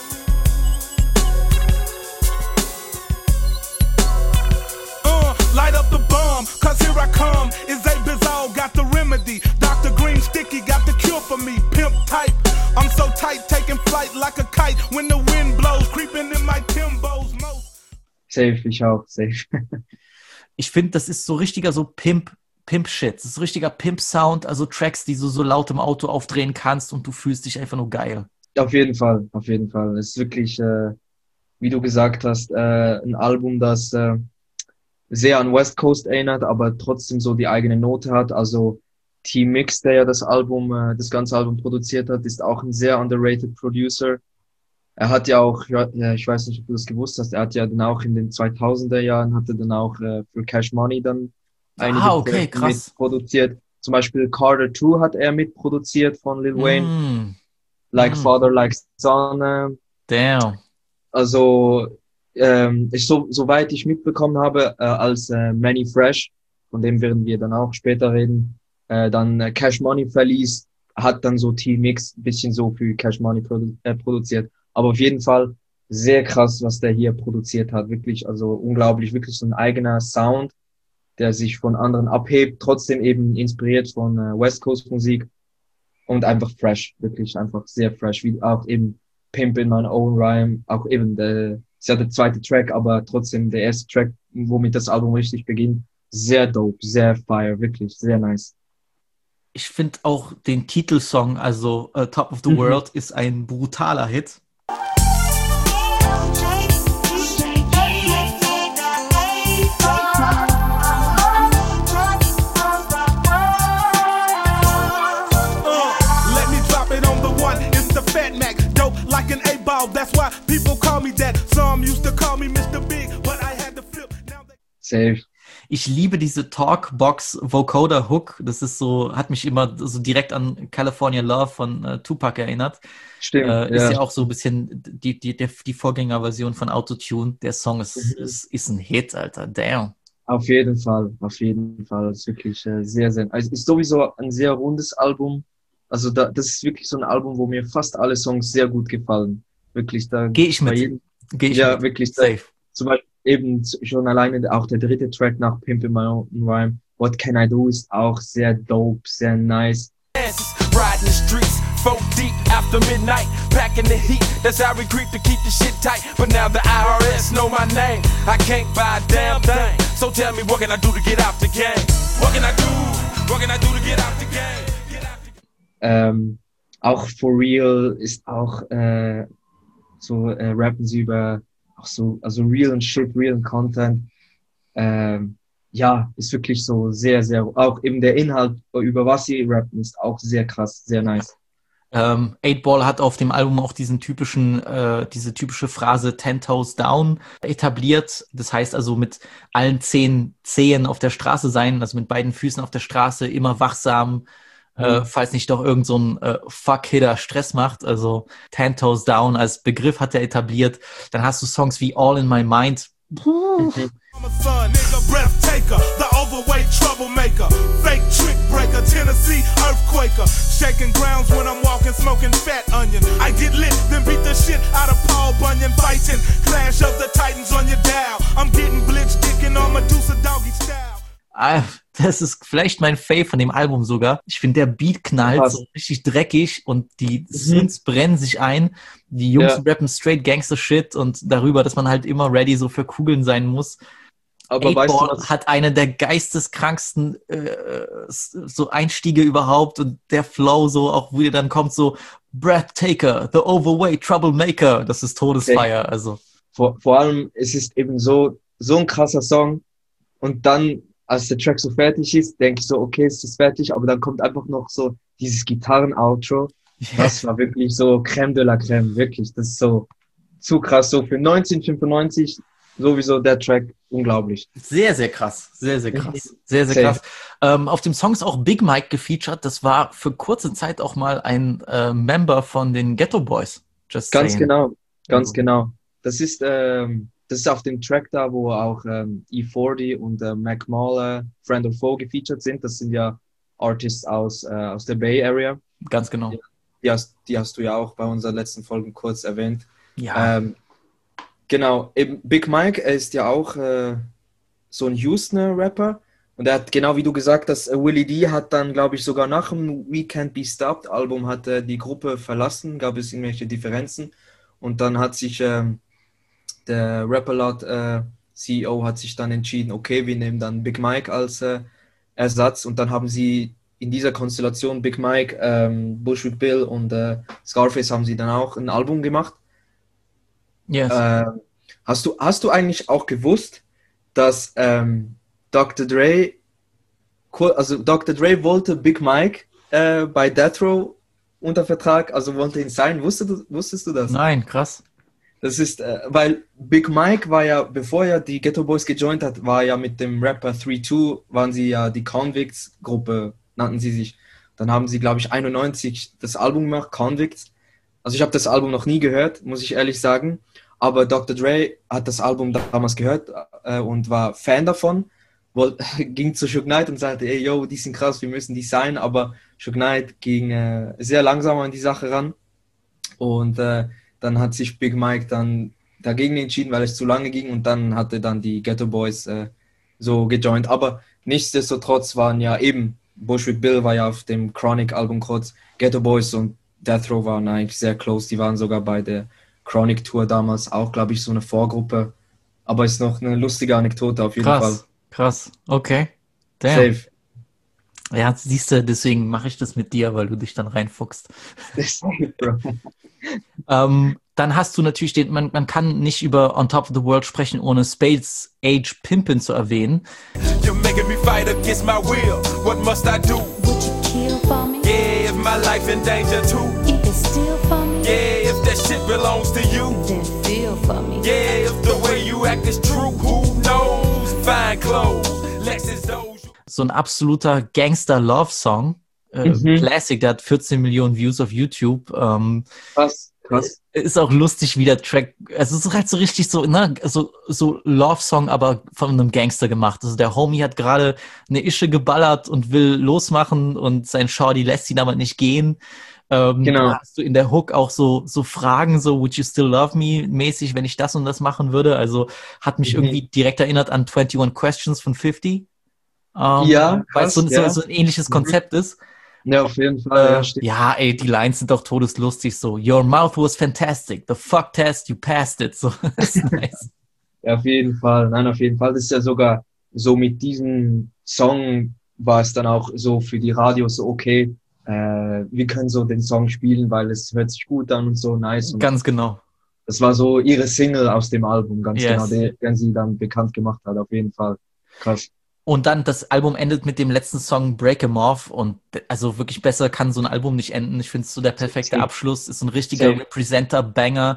Uh, light up the bomb, cause here I come. Is a bizarre, got the remedy. Doctor Green Sticky got the cure for me. Pimp type. I'm so tight, taking flight like a kite. When the wind blows, creeping in my Timbos most. Safe, ich auch, safe. Ich finde, das ist so richtiger so Pimp, Pimp-Shit. Das ist richtiger Pimp-Sound, also Tracks, die du so laut im Auto aufdrehen kannst und du fühlst dich einfach nur geil. Auf jeden Fall, auf jeden Fall. Es ist wirklich, äh, wie du gesagt hast, äh, ein Album, das äh, sehr an West Coast erinnert, aber trotzdem so die eigene Note hat. Also T-Mix, der ja das Album, äh, das ganze Album produziert hat, ist auch ein sehr underrated Producer. Er hat ja auch, ja, ich weiß nicht, ob du das gewusst hast, er hat ja dann auch in den zweitausender Jahren, hatte dann auch äh, für Cash Money dann einige Ah, okay, Projekte krass. mitproduziert. Zum Beispiel Carter zwei hat er mitproduziert von Lil Wayne. Mm, Like Mm. Father, Like Son. Äh, damn. also, ähm, ich, so, soweit ich mitbekommen habe, äh, als äh, Manny Fresh, von dem werden wir dann auch später reden, äh, dann äh, Cash Money verließ, hat dann so T-Mix ein bisschen so für Cash Money produ äh, produziert. Aber auf jeden Fall sehr krass, was der hier produziert hat. Wirklich, also unglaublich, wirklich so ein eigener Sound, der sich von anderen abhebt, trotzdem eben inspiriert von äh, West Coast Musik und einfach fresh, wirklich einfach sehr fresh, wie auch eben Pimp in My Own Rhyme, auch eben der, ist ja der zweite Track, aber trotzdem der erste Track, womit das Album richtig beginnt, sehr dope, sehr fire, wirklich, sehr nice. Ich finde auch den Titelsong, also uh, Top of the Mhm. World, ist ein brutaler Hit. Uh, let me drop it on the one. It's the Fat Mac, dope like an A-ball. That's why people call me that. Some used to call me Mister Big, but I had to flip. Now they Safe. Ich liebe diese Talkbox Vocoder Hook. Das ist so, hat mich immer so direkt an California Love von äh, Tupac erinnert. Stimmt, Äh, ist ja. ja auch so ein bisschen die, die, der, die Vorgängerversion von Autotune. Der Song ist, Mhm. ist, ist ein Hit, Alter. Damn. Auf jeden Fall, auf jeden Fall. Es ist wirklich äh, sehr, sehr, also es ist sowieso ein sehr rundes Album. Also da, das ist wirklich so ein Album, wo mir fast alle Songs sehr gut gefallen. Wirklich, da Geh ich mit. jedem, Geh ich ja, mit. wirklich. Da, Safe. zum Beispiel eben schon alleine auch der dritte Track nach Pimp in My Own Rhyme, What Can I Do, ist auch sehr dope, sehr nice. Riding the streets, four deep after midnight, packing the heat. That's how we creep to keep the shit tight. But now the I R S know my name. I can't buy a damn thing. So tell me, what can I do to get out the game? What can I do? What can I do to get out the game? Get out the game. Ähm, auch For Real ist auch äh, so äh, rappen sie über auch so also real Shit, real Content. Ähm, ja, ist wirklich so sehr, sehr, auch eben der Inhalt, über was sie rappen, ist auch sehr krass, sehr nice. Ähm, eight Ball hat auf dem Album auch diesen typischen, äh, diese typische Phrase Ten Toes Down etabliert. Das heißt also mit allen zehn Zehen auf der Straße sein, also mit beiden Füßen auf der Straße, immer wachsam, mhm. äh, falls nicht doch irgend so ein äh, Fuck-Hitter Stress macht. Also Ten Toes Down als Begriff hat er etabliert. Dann hast du Songs wie All in My Mind. Mhm. I'm a son, nigga, breath taker, the overweight troublemaker, fake trick breaker, Tennessee earthquaker, shaking grounds when I'm walking, smoking fat onion. I get lit, then beat the shit out of Paul Bunyan, fighting Clash of the Titans on your dial. I'm getting blitz, dicking on Medusa Doggy Style. Ah, das ist vielleicht mein Fave von dem Album sogar. Ich finde, der Beat knallt Was? so richtig dreckig und die Synths mhm. brennen sich ein. Die Jungs Ja. rappen straight Gangster-Shit und darüber, dass man halt immer ready so für Kugeln sein muss. Aber eight weißt du Ball was? hat eine der geisteskranksten äh, so Einstiege überhaupt und der Flow so, auch wo ihr dann kommt, so Breathtaker, the overweight troublemaker, das ist Todesfeier. Also Vor, vor allem, es ist eben so, so ein krasser Song und dann, als der Track so fertig ist, denke ich so, okay, es ist fertig, aber dann kommt einfach noch so dieses Gitarren-Outro. Das war wirklich so Crème de la Crème, wirklich. Das ist so zu krass. So für neunzehnhundertfünfundneunzig sowieso der Track unglaublich. Sehr, sehr krass. Sehr, sehr krass. Sehr, sehr krass. Ähm, auf dem Song ist auch Big Mike gefeatured. Das war für kurze Zeit auch mal ein äh, Member von den Ghetto Boys. Just Ganz saying. genau, ganz Also. genau. Das ist, ähm, das ist auf dem Track da, wo auch ähm, E vierzig und äh, Mac Mahler, Friend of Foe gefeatured sind. Das sind ja Artists aus, äh, aus der Bay Area. Ganz genau. Die, die, hast, die hast du ja auch bei unseren letzten Folgen kurz erwähnt. Ja. Ähm, genau, eben Big Mike, er ist ja auch äh, so ein Houstoner Rapper. Und er hat, genau wie du gesagt hast, äh, Willie D hat dann, glaube ich, sogar nach dem We Can't Be Stopped Album hat er die Gruppe verlassen, gab es irgendwelche Differenzen. Und dann hat sich ähm, der Rap-A-Lot äh, C E O hat sich dann entschieden, okay, wir nehmen dann Big Mike als äh, Ersatz. Und dann haben sie in dieser Konstellation Big Mike, ähm, Bushwick Bill und äh, Scarface haben sie dann auch ein Album gemacht. Yes. Äh, hast du, hast du eigentlich auch gewusst, dass ähm, Doktor Dre, also Doktor Dre wollte Big Mike äh, bei Death Row unter Vertrag, also wollte ihn sein. Wusstest du, wusstest du das? Nein, krass. Das ist, äh, weil Big Mike war ja, bevor er die Ghetto Boys gejoint hat, war ja mit dem Rapper three two, waren sie ja die Convicts-Gruppe, nannten sie sich. Dann haben sie, glaube ich, einundneunzig das Album gemacht, Convicts. Also ich habe das Album noch nie gehört, muss ich ehrlich sagen. Aber Doktor Dre hat das Album damals gehört äh, und war Fan davon. Woll, ging zu Suge Knight und sagte, ey, yo, die sind krass, wir müssen die sein. Aber Suge Knight ging äh, sehr langsam an die Sache ran. Und äh, dann hat sich Big Mike dann dagegen entschieden, weil es zu lange ging. Und dann hatte dann die Ghetto Boys äh, so gejoint. Aber nichtsdestotrotz waren ja eben, Bushwick Bill war ja auf dem Chronic-Album kurz, Ghetto Boys und Death Row waren eigentlich sehr close. Die waren sogar bei der Chronic Tour damals auch, glaube ich, so eine Vorgruppe. Aber ist noch eine lustige Anekdote auf jeden krass, Fall. Krass, okay. Damn. Safe. Ja, siehst du, deswegen mache ich das mit dir, weil du dich dann reinfuchst. Safe, Bro. ähm, dann hast du natürlich den, man, man kann nicht über On Top of the World sprechen, ohne Spades Age Pimpin' zu erwähnen. You're making me fight against my will. What must I do? Would you kill for me? Yeah, if my life in danger too. You can steal for me? Yeah, if that shit belongs to you. Then feel for me. Yeah, if the way you act is true, who knows? Fine clothes, Lexus Doge. So ein absoluter Gangster-Love-Song. Äh, Mhm. Classic, der hat vierzehn Millionen Views auf YouTube. Ähm, Was? Krass. Ist auch lustig, wie der Track, also es ist halt so richtig so, ne, so, so Love-Song, aber von einem Gangster gemacht. Also der Homie hat gerade eine Ische geballert und will losmachen und sein Shorty lässt ihn aber nicht gehen. Ähm, Genau. Da hast du in der Hook auch so, so Fragen, so would you still love me mäßig, wenn ich das und das machen würde. Also hat mich Mhm. irgendwie direkt erinnert an einundzwanzig Questions von fifty. Ähm, Ja, weil es so, krass, ja. so, so ein ähnliches Mhm. Konzept ist. Ja, auf jeden Fall. ja, Äh, stimmt. ja, ey, die Lines sind doch todeslustig so. Your mouth was fantastic. The fuck test, you passed it. So, das ist nice. Ja, auf jeden Fall. Nein, auf jeden Fall. Das ist ja sogar so mit diesem Song war es dann auch so für die Radios so, okay, äh, wir können so den Song spielen, weil es hört sich gut an und so nice. Und Ganz genau. das war so ihre Single aus dem Album, ganz Yes. genau, den, den sie dann bekannt gemacht hat, auf jeden Fall. Krass. Und dann das Album endet mit dem letzten Song Break 'em Off und also wirklich besser kann so ein Album nicht enden. Ich finde es so der perfekte Safe. Abschluss. Ist so ein richtiger Safe. Representer-Banger.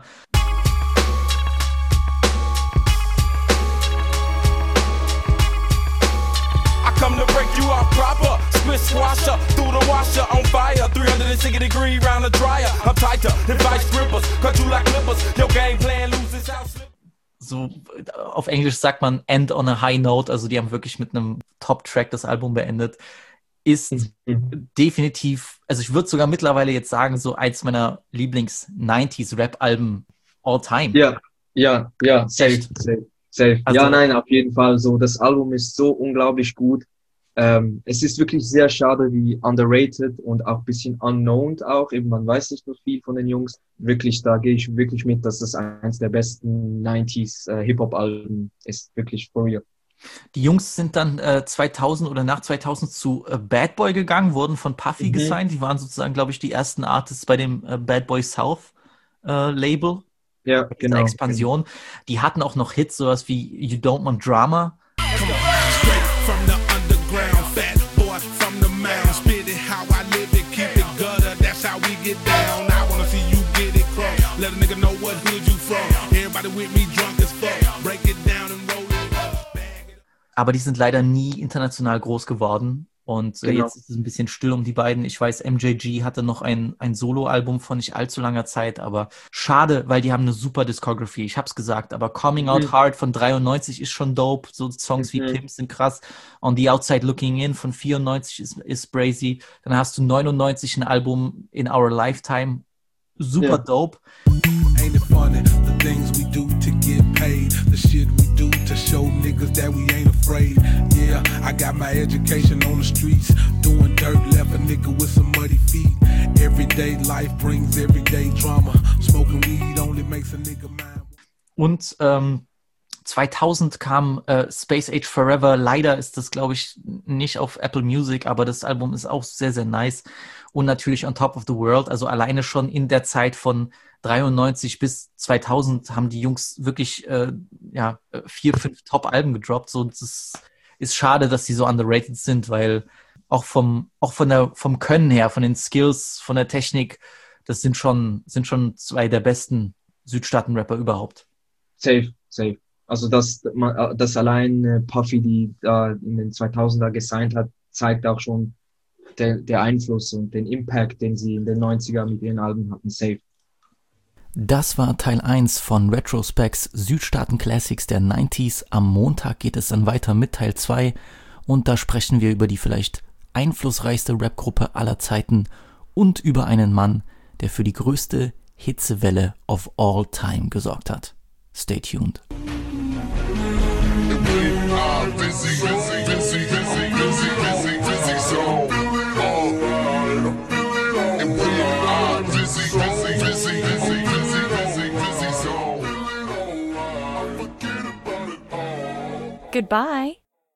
I come to break you off proper. Split swasher through the washer on fire. three hundred sixty degree round the dryer. I'm tighter than vice grippers. Cut you like clippers. Your game plan loses out. So auf Englisch sagt man End on a High Note. Also die haben wirklich mit einem Top-Track das Album beendet. Ist Mhm. definitiv, also ich würde sogar mittlerweile jetzt sagen, so eins meiner Lieblings-nineties-Rap-Alben all time. Ja, ja, ja, safe, Echt? safe, safe. Also- ja, nein, auf jeden Fall so. Das Album ist so unglaublich gut. Ähm, es ist wirklich sehr schade, wie underrated und auch ein bisschen unknown auch. Eben, man weiß nicht noch viel von den Jungs. Wirklich, da gehe ich wirklich mit, dass das eins der besten nineties äh, Hip-Hop-Alben ist. Wirklich for real. Die Jungs sind dann äh, zweitausend oder nach zweitausend zu äh, Bad Boy gegangen, wurden von Puffy Mhm. gesigned. Die waren sozusagen, glaube ich, die ersten Artists bei dem äh, Bad Boy South äh, Label. Ja, Genau. genau. Expansion. Die hatten auch noch Hits, sowas wie You Don't Want Drama. Straight from the underground, fat boy from the mound. Spit it how I live it, keep it gutter, that's how we get down. I wanna see you get it crunk. Let a nigga know what hood you from. Everybody with me drunk as fuck. Break it down and roll it up. Bag it up. Aber die sind leider nie international groß geworden. Und äh, Genau. jetzt ist es ein bisschen still um die beiden. Ich weiß, M J G hatte noch ein, ein Solo-Album von nicht allzu langer Zeit, aber schade, weil die haben eine super Discography. Ich hab's gesagt, aber Coming Out Mhm. Hard von dreiundneunzig ist schon dope. So Songs wie Mhm. Pimp sind krass. On the Outside Looking In von vierundneunzig ist, ist brazy. Dann hast du neunundneunzig ein Album In Our Lifetime. Super Ja. dope. Ain't it funny, the things we do to get paid, the shit we do to show niggas that we ain't afraid. Yeah, I got my education on the streets, doing dirt, left a nigga with some muddy feet. Everyday life brings everyday drama, smoking weed only makes a nigga mine. Und ähm, zweitausend kam äh, Space Age Forever. Leider ist das, glaube ich, nicht auf Apple Music, aber das Album ist auch sehr, sehr nice. Und natürlich On Top of the World. Also alleine schon in der Zeit von dreiundneunzig bis zweitausend haben die Jungs wirklich äh, ja, vier, fünf Top-Alben gedroppt. So, das ist schade, dass sie so underrated sind, weil auch vom, auch von der, vom Können her, von den Skills, von der Technik, das sind schon, sind schon zwei der besten Südstaaten-Rapper überhaupt. Safe, safe. Also, dass, man- dass allein äh, Puffy, die da in den zweitausender gesigned hat, zeigt auch schon der, der Einfluss und den Impact, den sie in den neunziger mit ihren Alben hatten. Safe. Das war Teil eins von Retrospects Südstaaten Classics der neunziger. Am Montag geht es dann weiter mit Teil zwei und da sprechen wir über die vielleicht einflussreichste Rapgruppe aller Zeiten und über einen Mann, der für die größte Hitzewelle of all time gesorgt hat. Stay tuned. Goodbye.